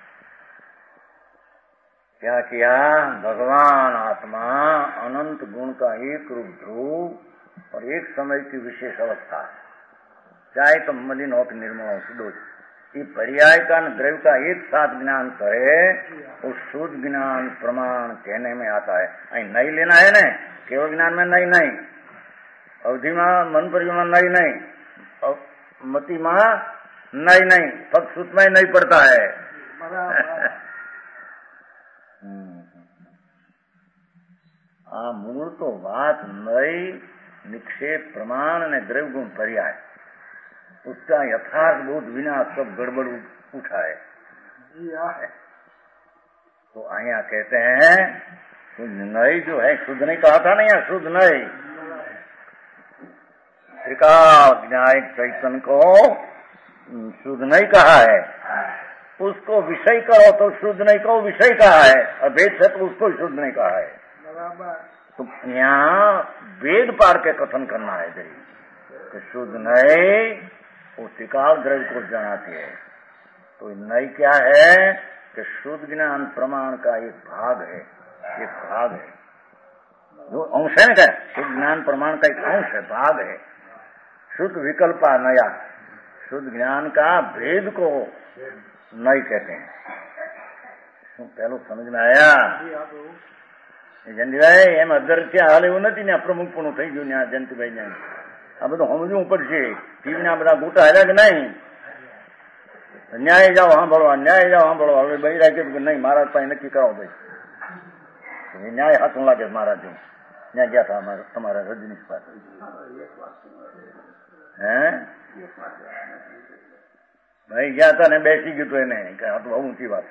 क्या किया? भगवान आत्मा अनंत गुण का एक रूप ध्रुव और एक समय की विशेष अवस्था, चाहे तो मलिन हो कि निर्मल हो, शुद्ध हो, ये पर्याय का द्रव्य का एक साथ ज्ञान करे, उस शुद्ध ज्ञान प्रमाण कहने में आता है। अभी नहीं लेना है ना, केवल ज्ञान में नहीं नहीं, अवधि में मन पर में नहीं नहीं, मति में नहीं नहीं, पग सुत में नहीं पड़ता है। आ मूल तो बात नई निक्षेप प्रमाण ने द्रव्य गुण पर्याय, उसका यथार्थ बोध बिना सब गड़बड़ उठा है। तो आया कहते हैं शुद्ध नई जो है, शुद्ध नहीं कहा था ना, यहाँ शुद्ध नई त्रिकाल न्यायिक चैतन्य को शुद्ध नहीं कहा है। उसको विषय करो तो शुद्ध नहीं कहो, विषय कहा है, और वेद से तो उसको शुद्ध नहीं कहा है। तो यहाँ वेद पार के कथन करना है जरी, शुद्ध नई वो त्रिकाल द्रव्य को जनाती है। तो नई क्या है कि शुद्ध ज्ञान प्रमाण का एक भाग है, एक भाग है, जो अंश है ना, शुद्ध ज्ञान प्रमाण का एक अंश है, भाग है। शुद्ध विकल्पा नया, शुद्ध ज्ञान का भेद को नई कहते हैं। पहले समझ में आया? જયંતિભાઈ એમ અધર ત્યાં હાલ એવું નથી ને, પ્રમુખ પણ થઈ ગયું ને જયંતિભાઈ ને, આ બધું સમજવું પડશે। ટીવીના બધા ગોટા હેરા કે નહીં? ન્યાય જાઓ સાંભળવા, ન્યાય જાઓ સાંભળવા. હવે બૈરા કીધું કે નહીં, મહારાજ પાસે નક્કી કરો ભાઈ. ન્યાય હાથું લાગે મહારાજ. ત્યાં ગયા હતા તમારા રજનીશ પાસે. હે ભાઈ ગયા હતા ને બેસી ગયું હતું એને કે આ તો બહુ ઊંચી વાત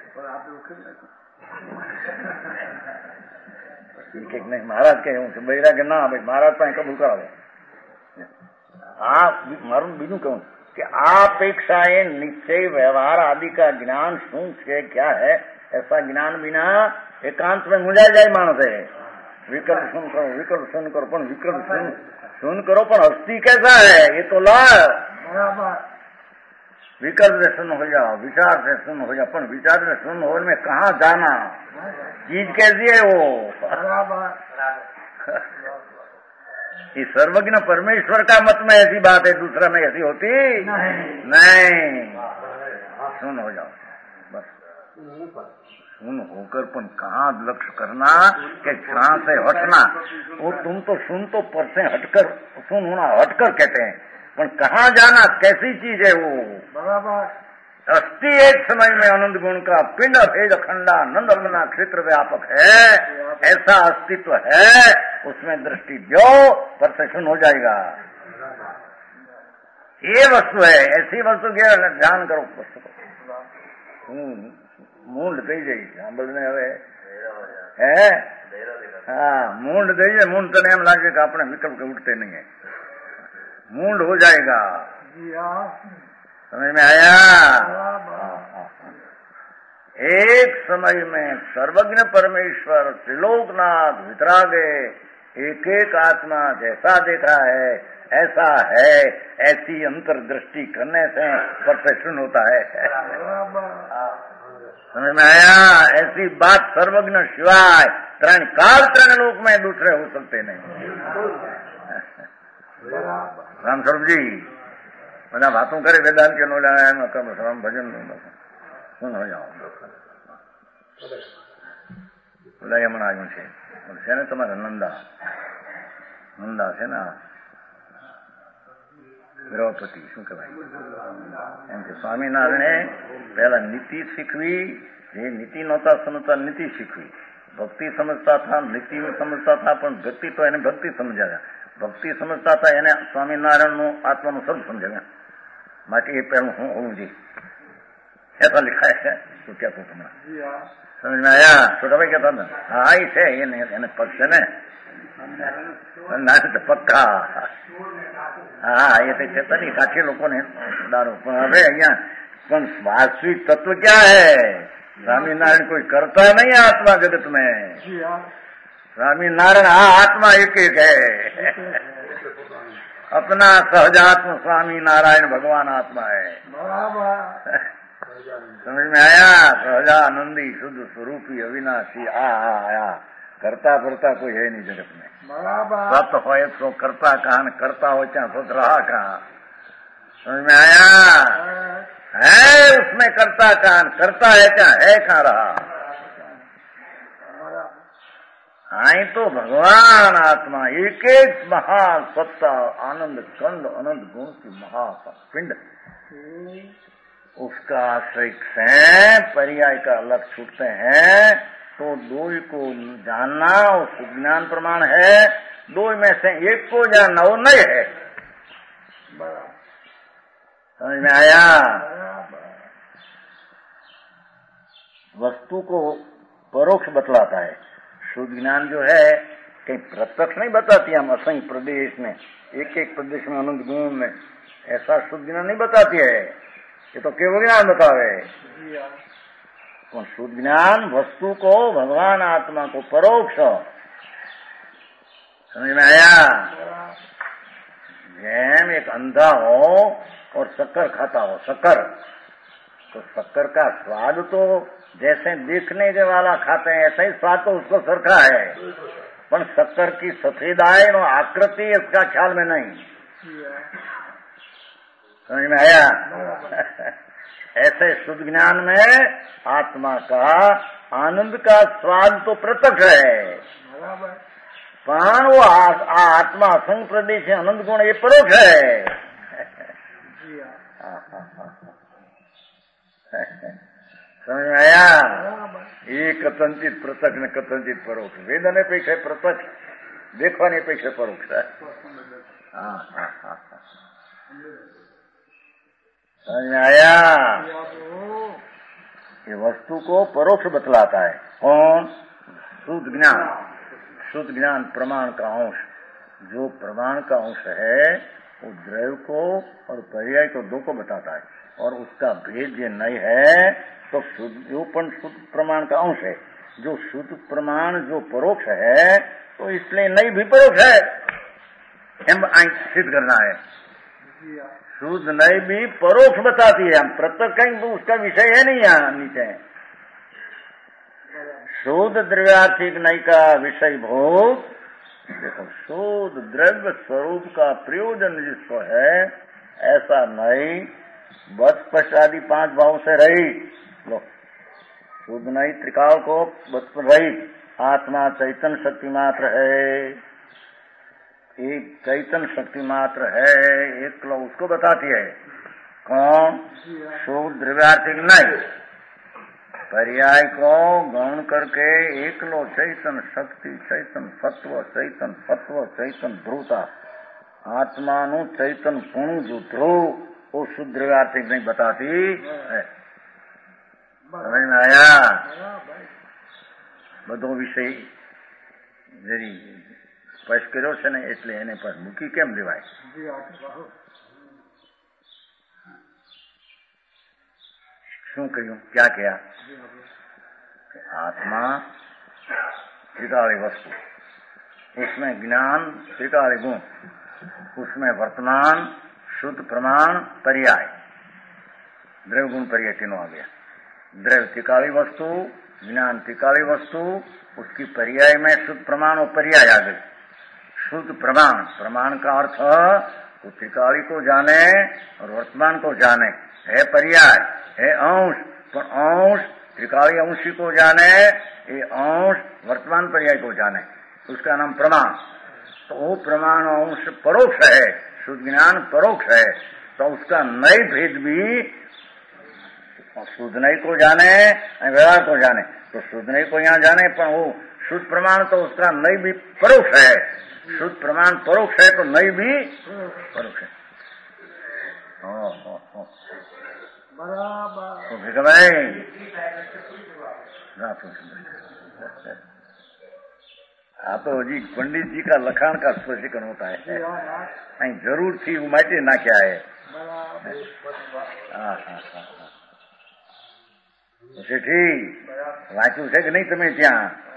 છે. નહીં મહારાજ કે હું છે બૈરા કે ના ભાઈ મહારાજ પાસે કબૂલ કરાવે. આ મારું બીજું કહું कि आपेक्षाएं निश्चय व्यवहार आदि का ज्ञान શું છે क्या है ऐसा ज्ञान बिना एकांत में मुंजाई जाए मानस है. विकल्प सुन करो विकल्प सुन करो पण विकल्प सुन सुन करो पण अस्थि कैसा है ये तो ला. विकल्प से सुन हो जाओ, विचार से सुन हो जाओ, पण विचार से सुन हो में कहाँ जाना, चीज कैसी है वो. ये सर्वज्ञ परमेश्वर का मत में ऐसी बात है, दूसरा में ऐसी होती नहीं, नहीं। सुन हो जाओ बस. सुन होकर पण कहाँ लक्ष्य करना कि क्षण से हटना. वो तुम तो सुन तो पर से हटकर सुन होना हटकर कहते हैं, पण कहाँ जाना, कैसी चीज है वो. बराबर. अस्थि एक समय में आनंद गुण का पिंड भेद खंडा नंद अंगना क्षेत्र व्यापक है, ऐसा अस्तित्व है. उसमें दृष्टि दो पर से सुन हो जाएगा. ये वस्तु है, ऐसी वस्तु के ध्यान करो. वस्तु को मूंड થઈ જાય સાંભળને હવે હે હા મૂંડ થઈ જાય. મૂંડ તને એમ લાગે કે આપણે વિકલ્પ के उठते नहीं है, मूंड हो जाएगा. समझ में आया. एक समय में सर्वज्ञ परमेश्वर त्रिलोकनाथ वितरागे एक एक आत्मा जैसा देखा है ऐसा है, ऐसी अंतर्दृष्टि करने से परफेक्शन होता है. समझ में आया. ऐसी बात सर्वज्ञ शिवाय त्रण काल त्रण लोक में दूसरे हो सकते नहीं. राम स्वरूप जी બધા વાતો કરે વેદાંત કે નો રામ ભજન શું हो जाओ. બધા હમણાં આવ્યું છે છે ને તમારા નંદા નંદા છે ને દ્રૌપદી શું કહેવાય એમ કે સ્વામિનારાયણે પહેલા નીતિ શીખવી, જે નીતિ નહોતા સમજતા નીતિ શીખવી. ભક્તિ સમજતા था, નીતિ સમજતા था, પણ ભક્તિ તો એને ભક્તિ સમજાવ્યા. ભક્તિ સમજતા था એને સ્વામિનારાયણનું આત્માનું સ્વરૂપ સમજાવ્યા. बाकी ये पहलू हूँ हूँ जी ऐसा लिखा है. तो क्या तो तुम्हारा समझ में आया. छोटा भाई कहता था हाँ इसे ये पक्ष है ना तो पक्का. हाँ ये तो कहता नहीं साक्षी लोगों ने दारू. પણ હવે અહીંયા પણ વાस्तविक तत्व क्या है. स्वामीनारायण कोई करता नहीं आत्मा जगत में. स्वामीनारायण हाँ आत्मा एक एक है. अपना सहजात्म स्वामी नारायण भगवान आत्मा है. समझ में आया. सहजानंदी शुद्ध स्वरूपी अविनाशी आ आया. करता करता कोई है नहीं जगत में. सत हो सो करता कहां, करता हो चाहे सत रहा कहां. समझ में आया. है उसमें करता कहां, करता है क्या है कहां रहा. आई तो भगवान आत्मा एक एक महासत्ता आनंद चंद अनंत गुण की महापिंड, उसका आश्रय से पर्याय का अलग छूटते हैं तो दो को जानना उस ज्ञान प्रमाण है. दो में से एक को जानना वो नहीं है. समझ में आया. वस्तु को परोक्ष बतलाता है. शुद्ध ज्ञान जो है कहीं प्रत्यक्ष नहीं बताती. हम असंख्य प्रदेश में एक एक प्रदेश में अनंत गुण में ऐसा शुद्ध ज्ञान नहीं बताती है. ये तो केवल ज्ञान बतावे. तो शुद्ध ज्ञान वस्तु को भगवान आत्मा को परोक्ष. समझ में आया. जैम एक अंधा हो और शक्कर खाता हो. शक्कर तो शक्कर का स्वाद तो जैसे देखने के वाला खाते हैं ऐसा ही स्वाद तो उसको सरखा है, पर शक्कर की सफेदाई और आकृति इसका ख्याल में नहीं. समझ में आया. ऐसे शुद्ध ज्ञान में आत्मा का आनंद का स्वाद तो प्रत्यक्ष है, पर वो आत्मा असंग प्रदेश आनंद गुण ये परोक्ष है. समझ में आया? ये कथनचित प्रत्यक्ष ने कथनचित परोक्ष, वेदन अपेक्षा प्रत्यक्ष, देखवानी अपेक्षा परोक्ष है। हाँ हाँ हाँ समझ में आया? ये वस्तु को परोक्ष बतलाता है कौन? शुद्ध ज्ञान। शुद्ध ज्ञान प्रमाण का अंश, जो प्रमाण का अंश है वो द्रव्य को और पर्याय को दो को बताता है, और उसका भेद ये नहीं है तो शुद्ध जो पण शुद्ध प्रमाण का अंश है, जो शुद्ध प्रमाण जो परोक्ष है तो इसलिए नहीं भी परोक्ष है, हम सिद्ध करना है। शुद्ध नहीं भी परोक्ष बताती है, हम प्रत्यक्ष कहीं उसका विषय है नहीं यहाँ नीचे। शुद्ध द्रव्यार्थिक नहीं का विषय भोग, देखो शुद्ध द्रव्य स्वरूप का प्रयोजन जिसको है ऐसा नहीं, बस पश्चादि पांच भाव से रही लो, शुद्ध नहीं त्रिकाल को बस रही, आत्मा चैतन्य शक्ति मात्र है, एक चैतन्य शक्ति मात्र है, एक लो उसको बताती है कौन? शुद्ध द्रव्यार्थिक नहीं, पर्याय को गौण करके एक लो चैतन्य शक्ति, चैतन्य सत्व, चैतन्य सत्व, चैतन्य ध्रुवता, आत्मा नु चैतन्य पूर्ण जो ध्रुव वो शुद्ध द्रव्यार्थिक नहीं बताती है। समझ में आया? બધો વિષય જરી સ્પષ્ટ કર્યો છે ને એટલે એને પર મૂકી કેમ દેવાય? શું કહ્યું? क्या किया? आत्मा त्रिकाली वस्तु, उसमें ज्ञान त्रिकाली गुण, उसमें वर्तमान शुद्ध प्रमाण पर्याय, द्रव्य गुण पर्याय तीनों आ गया। द्रव्य त्रिकाली वस्तु, ज्ञान त्रिकाली वस्तु, उसकी पर्याय में शुद्ध प्रमाण और पर्याय आ गई। शुद्ध प्रमाण, प्रमाण का अर्थ वो त्रिकाली को जाने और वर्तमान को जाने, है पर्याय, है अंश, पर अंश त्रिकाली अंशी को जाने, ये अंश वर्तमान पर्याय को जाने, उसका नाम प्रमाण। तो वो प्रमाण अंश परोक्ष है, शुद्ध ज्ञान परोक्ष है, तो उसका नई भेद भी शुद्ध नई को जाने व्यवहार को जाने, तो शुद्ध नई को यहाँ जाने, पर वो शुद्ध प्रमाण तो उसका नई भी परोक्ष है, शुद्ध प्रमाण परोक्ष है तो नई भी परोक्ष है। ओ, ओ, ओ। तो ठीक है भाई, આ તો હજી પંડિતજી का लखाण का स्पष्टीकरण होता है, અહીં જરૂર थी वो માટે નાખ્યા है। હા હા હા શેઠી વાંચ્યું છે કે નહીં તમે ત્યાં?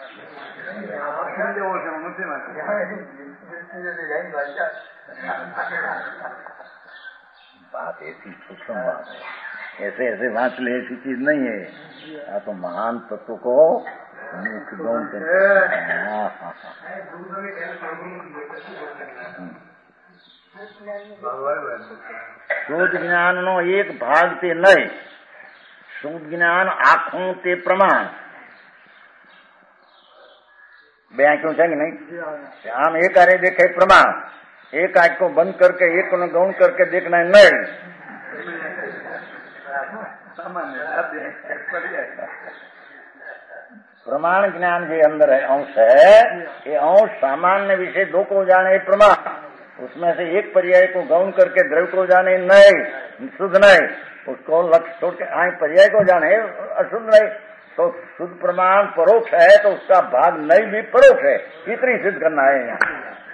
बात ऐसी सूक्ष्म बात है, ऐसे ऐसे वांच ले ऐसी चीज नहीं है, आ तो महान तत्व को શુદ્ધ જ્ઞાન નો એક ભાગ તે નહીં, શુદ્ધ જ્ઞાન આખું તે પ્રમાણ। બે આંખों છે કે નહીં? આમ एक आरे देखे प्रमाण, एक आंख को बंद करके एक को गौण करके देखना है नहीं। प्रमाण ज्ञान जो अंदर है अंश है, ये अंश सामान्य विषय दो को जाने प्रमाण, उसमें से एक पर्याय को गौण करके द्रव्य को जाने नहीं, शुद्ध नहीं, उसको लक्ष्य छोड़ के आए पर्याय को जाने अशुद्ध नहीं, तो शुद्ध प्रमाण परोक्ष है तो उसका भाग नहीं भी परोक्ष है, इतनी सिद्ध करना है यहाँ।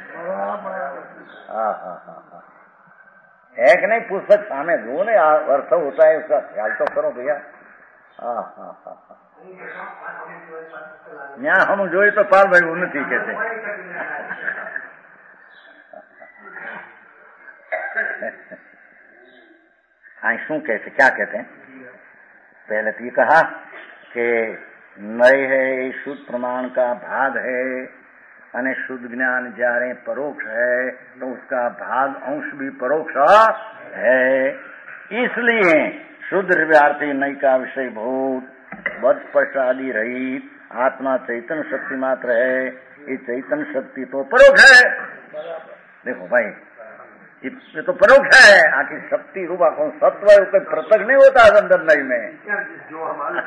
हाँ हाँ हाँ हाँ एक नहीं पुस्तक सामने जो ने अर्थ होता है उसका ख्याल तो करो भैया। हाँ हाँ हाँ हाँ यहाँ हम जो तो पाल भाई उन्नति कहते हाँ शू कहते क्या कहते हैं? पहले तो ये कहा कि नय है शुद्ध प्रमाण का भाग है, અને शुद्ध ज्ञान જ્યારે परोक्ष है तो उसका भाग अंश भी परोक्ष है, इसलिए शुद्ध द्रव्यार्थी नई का विषय भूत बद स्पष्ट आदि रहित आत्मा चैतन्य शक्ति मात्र है, ये चैतन्य शक्ति तो परोक्ष है। देखो भाई ये तो परोक्ष है। आखिर शक्ति रूपा कौन सत्व है, उसके पृथक नहीं होता है अंदर नहीं में। जो हमारे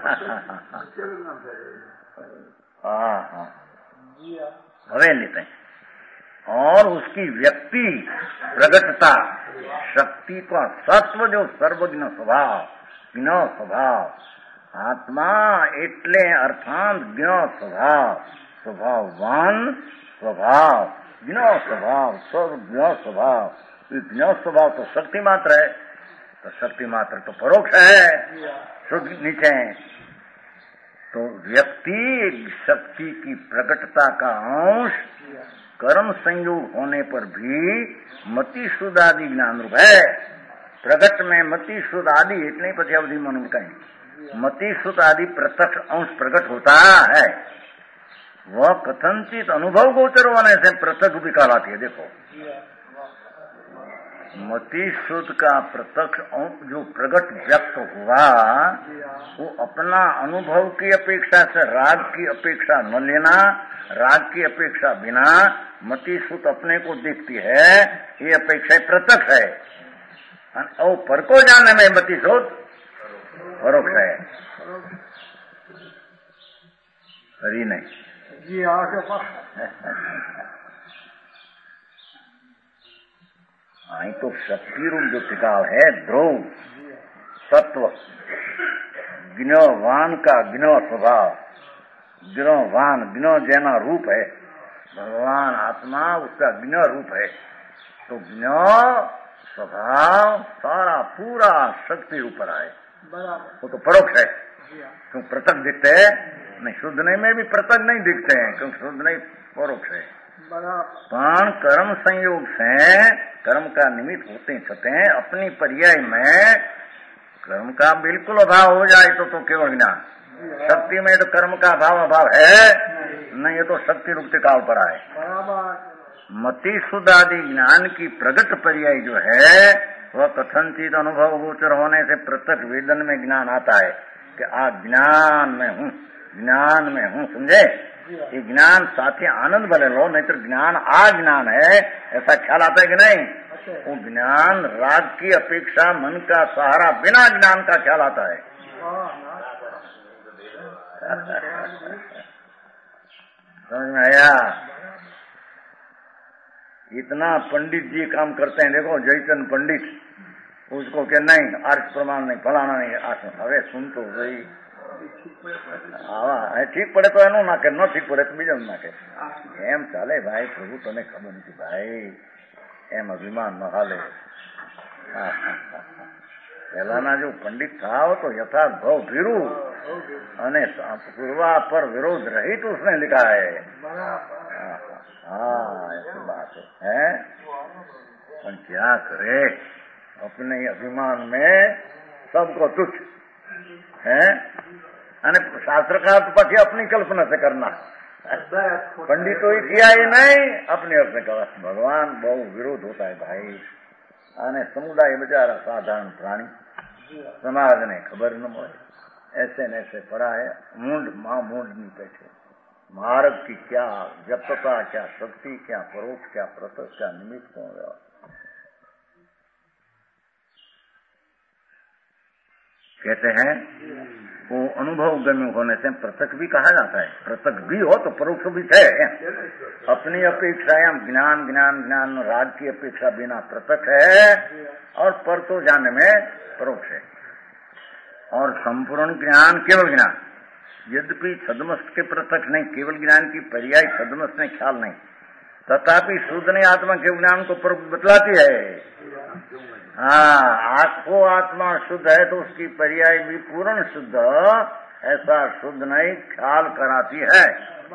हाँ हाँ हवे लेते हैं। और उसकी व्यक्ति प्रगटता शक्ति का सत्व जो सर्वज्ञ स्वभाव ज्ञ स्वभाव आत्मा एटले अर्थात ज्ञ स्वभाव स्वभाववान स्वभाव ज्ञ स्वभाव सर्वज्ञ स्वभाव। ज्ञ स्वभाव तो शक्ति मात्र है, तो शक्ति मात्र तो परोक्ष है, शुद्ध नीचे है। तो व्यक्ति शक्ति की प्रकटता का अंश कर्म संयोग होने पर भी मति शुद्ध आदि ज्ञान रूप है। प्रगट में मति शुद्ध आदि इतने पति अवधि मनु कहें मति शुद्ध आदि प्रत्यक्ष अंश प्रकट होता है। वह कथनचित अनुभव गोचर होने से पृथक भी कहलाती है। देखो मति शुद्ध का प्रत्यक्ष जो प्रकट व्यक्त हुआ वो अपना अनुभव की अपेक्षा से राग की अपेक्षा न लेना, राग की अपेक्षा बिना मति शुद्ध अपने को देखती है, ये अपेक्षा प्रत्यक्ष है। और पर को जानने में मति शुद्ध परोक्ष है। हरी नहीं जी आगे आई तो शक्ति रूप जो टिकाव है ध्रुव सत्व ज्ञवान का ज्ञ स्वभाव ज्ञवान ज्ञ जैना रूप है भगवान आत्मा उसका ज्ञ रूप है। तो ज्ञ स्वभाव सारा पूरा शक्ति रूप आए वो तो परोक्ष है। क्यों पृथक दिखते हैं नहीं, शुद्ध नहीं में भी पृथक नहीं दिखते हैं क्योंकि शुद्ध नहीं परोक्ष है। पण कर्म संयोग से कर्म का निमित्त होते छते अपनी पर्याय में कर्म का बिल्कुल अभाव हो जाए तो तो केवल ज्ञान। शक्ति में तो कर्म का अभाव अभाव है नहीं, ये तो शक्ति रूप काल पड़ा है। मति शुद्ध आदि ज्ञान की प्रगट पर्याय जो है वह कथनचित अनुभव गोचर होने से प्रत्यक्ष वेदन में ज्ञान आता है कि आ ज्ञान में हूँ ज्ञान में हूँ। समझे ये ज्ञान साथ ही आनंद भले लो, नहीं तो ज्ञान आ ज्ञान है ऐसा ख्याल आता है कि नहीं। वो ज्ञान राग की अपेक्षा मन का सहारा बिना ज्ञान का ख्याल आता है। समझ में आया। इतना पंडित जी काम करते हैं। देखो जयचंद पंडित उसको क्या नहीं आर्ष प्रमाण नहीं फलाना नहीं आर्ष हवे सुन तो सही હા ઠીક પડે તો એનું નાખે, ન ઠીક પડે તો બીજાનું નાખે. એમ ચાલે ભાઈ, પ્રભુ તને ખબર નથી ભાઈ, એમ અભિમાન ન હાલે. પહેલાના જો પંડિત થાવ તો યથાર્થ ભાવ ભીરું અને પૂર્વા પર વિરોધ रहित उसने लिखा है. हाँ ऐसी बात है, पर क्या करे अपने अभिमान में सबको तुच्छ है. અને શાસ્ત્રકાર તો પછી अपनी कल्पना से करना. पंडितो ही किया ही नहीं, अपने अपने कहा. भगवान बहुत विरोध होता है भाई. અને समुदाय बेचारा साधारण प्राणी, समाज ने खबर न हो, ऐसे न ऐसे पड़ा है. मूंड माँ मूंड नहीं बैठे. मार्ग की क्या व्यक्तता, क्या शक्ति, क्या परोक्ष, क्या प्रत्यक्ष, क्या निमित्त कौन रहा. कहते हैं वो अनुभव गम्य होने से पृथक भी कहा जाता है. पृथक भी हो तो परोक्ष भी है. अपनी अपेक्षाएं ज्ञान ज्ञान ज्ञान राग की अपेक्षा बिना पृथक है और पर तो जानने में परोक्ष है. और संपूर्ण ज्ञान केवल ज्ञान, यद्यपि छद्मस्त के पृथक नहीं, केवल ज्ञान की पर्याय छद्मस्त ने ख्याल नहीं, तथापि शुद्ध ने आत्मा के ज्ञान को बतलाती है. हाँ, आपको आत्मा शुद्ध है तो उसकी पर्याय भी पूर्ण शुद्ध, ऐसा शुद्ध नहीं ख्याल कराती है.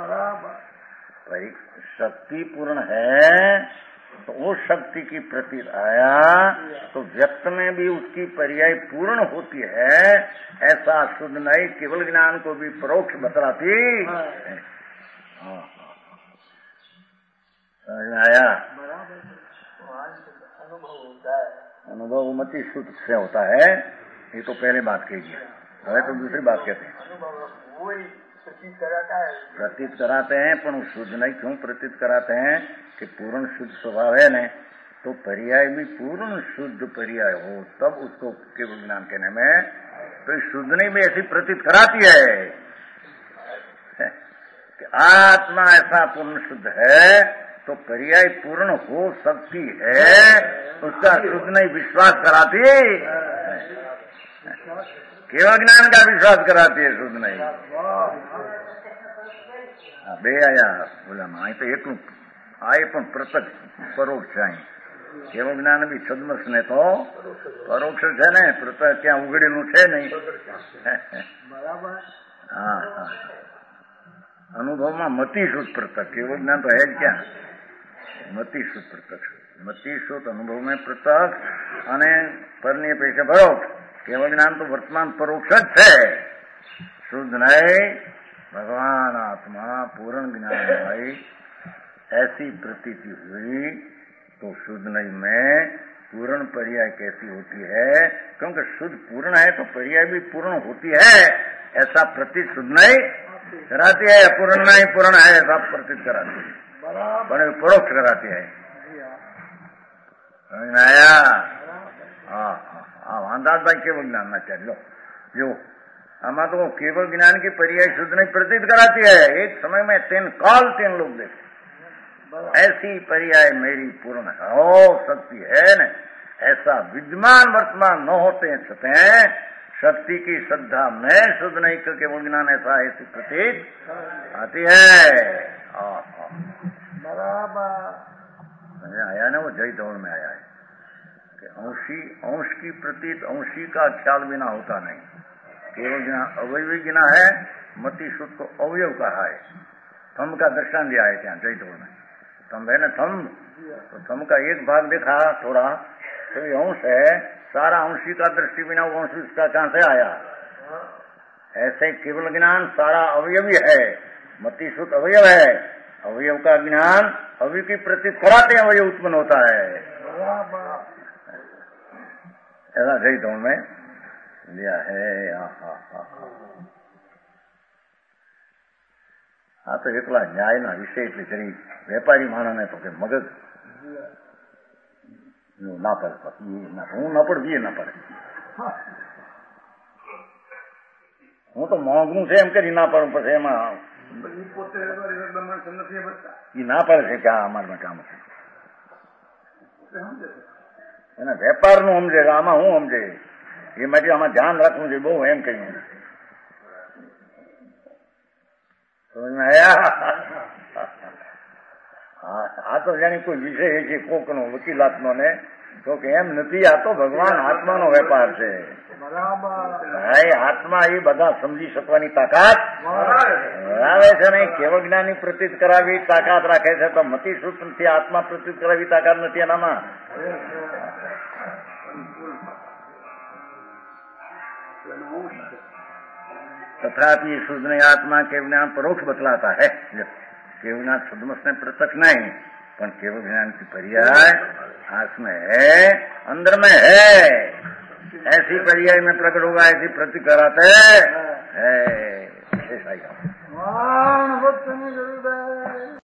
शक्ति पूर्ण है तो वो शक्ति की प्रतीत आया तो व्यक्त में भी उसकी पर्याय पूर्ण होती है. ऐसा शुद्ध नहीं केवल ज्ञान को भी परोक्ष बतलाती है. समझ में आया. अनुभव मति शुद्ध से होता है, ये तो पहले बात कीजिए. है तो दूसरी बात कहते हैं प्रतीत कराते हैं, पर शुद्ध नहीं. क्यों प्रतीत कराते हैं कि पूर्ण शुद्ध स्वभाव है न, तो पर्याय भी पूर्ण शुद्ध पर्याय हो तब उसको केवल ज्ञान कहने में, तो शुद्ध नहीं भी ऐसी प्रतीत कराती है कि आत्मा ऐसा पूर्ण शुद्ध है तो पर्याय पूर्ण हो सकती है, उसका शुद्ध नहीं विश्वास कराती है, केवल ज्ञान का विश्वास कराती है, शुद्ध नहीं। બે આયા બોલામાં અહીં તો એટલું આય પણ પ્રત્યક્ષ પરોક્ષ છે, અહીં કેવળ જ્ઞાન બી સદમસ ને તો પરોક્ષ છે ને, પ્રત્યક્ષ ક્યાં ઉઘડેલું છે નહીં। હા હા અનુભવમાં મતિશુદ્ધ પ્રત્યક્ષ, કેવળ જ્ઞાન તો હે જ ક્યાં, મતિશુદ્ધ પ્રત્યક્ષ, મતિશુદ્ધ અનુભવ में પ્રત્યક્ષ અને પરની અપેક્ષા પરોક્ષ। કેવળ જ્ઞાન તો વર્તમાન પરોક્ષ જ છે, શુદ્ધ નહીં। भगवान आत्मा पूर्ण ज्ञान भाई ऐसी प्रतीति हुई तो शुद्ध नहीं में पूर्ण पर्याय कैसी होती है, क्योंकि शुद्ध पूर्ण है तो पर्याय भी पूर्ण होती है, ऐसा प्रतीत शुद्ध नहीं कराती है, पूर्ण नहीं पूर्ण है ऐसा प्रतीत कराती है, बड़े परोक्ष कराती है। समझ में आया? हाँ हाँ वांदास भाई केवल ज्ञान ना चाहिए। लो जो आमा तो केवल ज्ञान की पर्याय शुद्ध नहीं प्रतीत कराती है, एक समय में तीन काल तीन लोग देखे, ऐसी पर्याय मेरी पूर्ण हो सकती है न, ऐसा विद्यमान वर्तमान न होते हैं शक्ति की श्रद्धा में शुद्ध नहीं कर केवल ज्ञान ऐसा ऐसी प्रतीत आती है। बराबर आया ना, वो जय दौड़ में आया है कि अंशी अंश की प्रतीत अंशी का ख्याल बिना होता नहीं, केवल ज्ञान अवयवी ज्ञान है, मति शुद्ध को अवयव कहा है। थम का दृष्टान दिया है क्या जय दौड़ में, थम है ना थम, तो थम का एक भाग देखा थोड़ा तो ये अंश है, सारा अंशी का दृष्टि बिना वो अंश उसका कहां से आया। ऐसे केवल ज्ञान सारा अवयवी है, मति शुद्ध अवयव है, अवयव का ज्ञान अवयव की प्रतीत कराते अवयव उत्पन्न होता है, ऐसा जय दौड़ में लिया है। આ તો એકલા ન્યાયના વિષય એટલે જરી વેપારી માણસને તો કે મગજ ના પડે, હું ના પડે એ ના પડે, હું તો મોંઘું છે એમ કરી ના પડું, પછી એમાં એ ના પડે છે કે આ અમારા કામ છે, એના વેપારનું સમજે, આમાં હું સમજે એ માટે આમાં ધ્યાન રાખવું જોઈએ બહુ, એમ કહીએ આ તો જાણે કોઈ વિષય છે કોકનો વકીલાતનો ને, તો કે એમ નથી, આ તો ભગવાન આત્માનો વેપાર છે ભાઈ, આત્મા એ બધા સમજી શકવાની તાકાત ધરાવે છે ને, કેવળ જ્ઞાની પ્રતીત કરાવી તાકાત રાખે છે, તો મતિ શુદ્ધ નથી, આત્મા પ્રતીત કરાવી તાકાત નથી એનામાં। तथापि शुद्ध ने आत्मा केवल ज्ञान परोक्ष बतलाता है, केवल ज्ञान सदमस में प्रत्यक्ष नहीं, पर केवल ज्ञान की पर्याय आस में है, अंदर में है, ऐसी पर्याय में प्रकट होगा, ऐसी प्रति कराते है।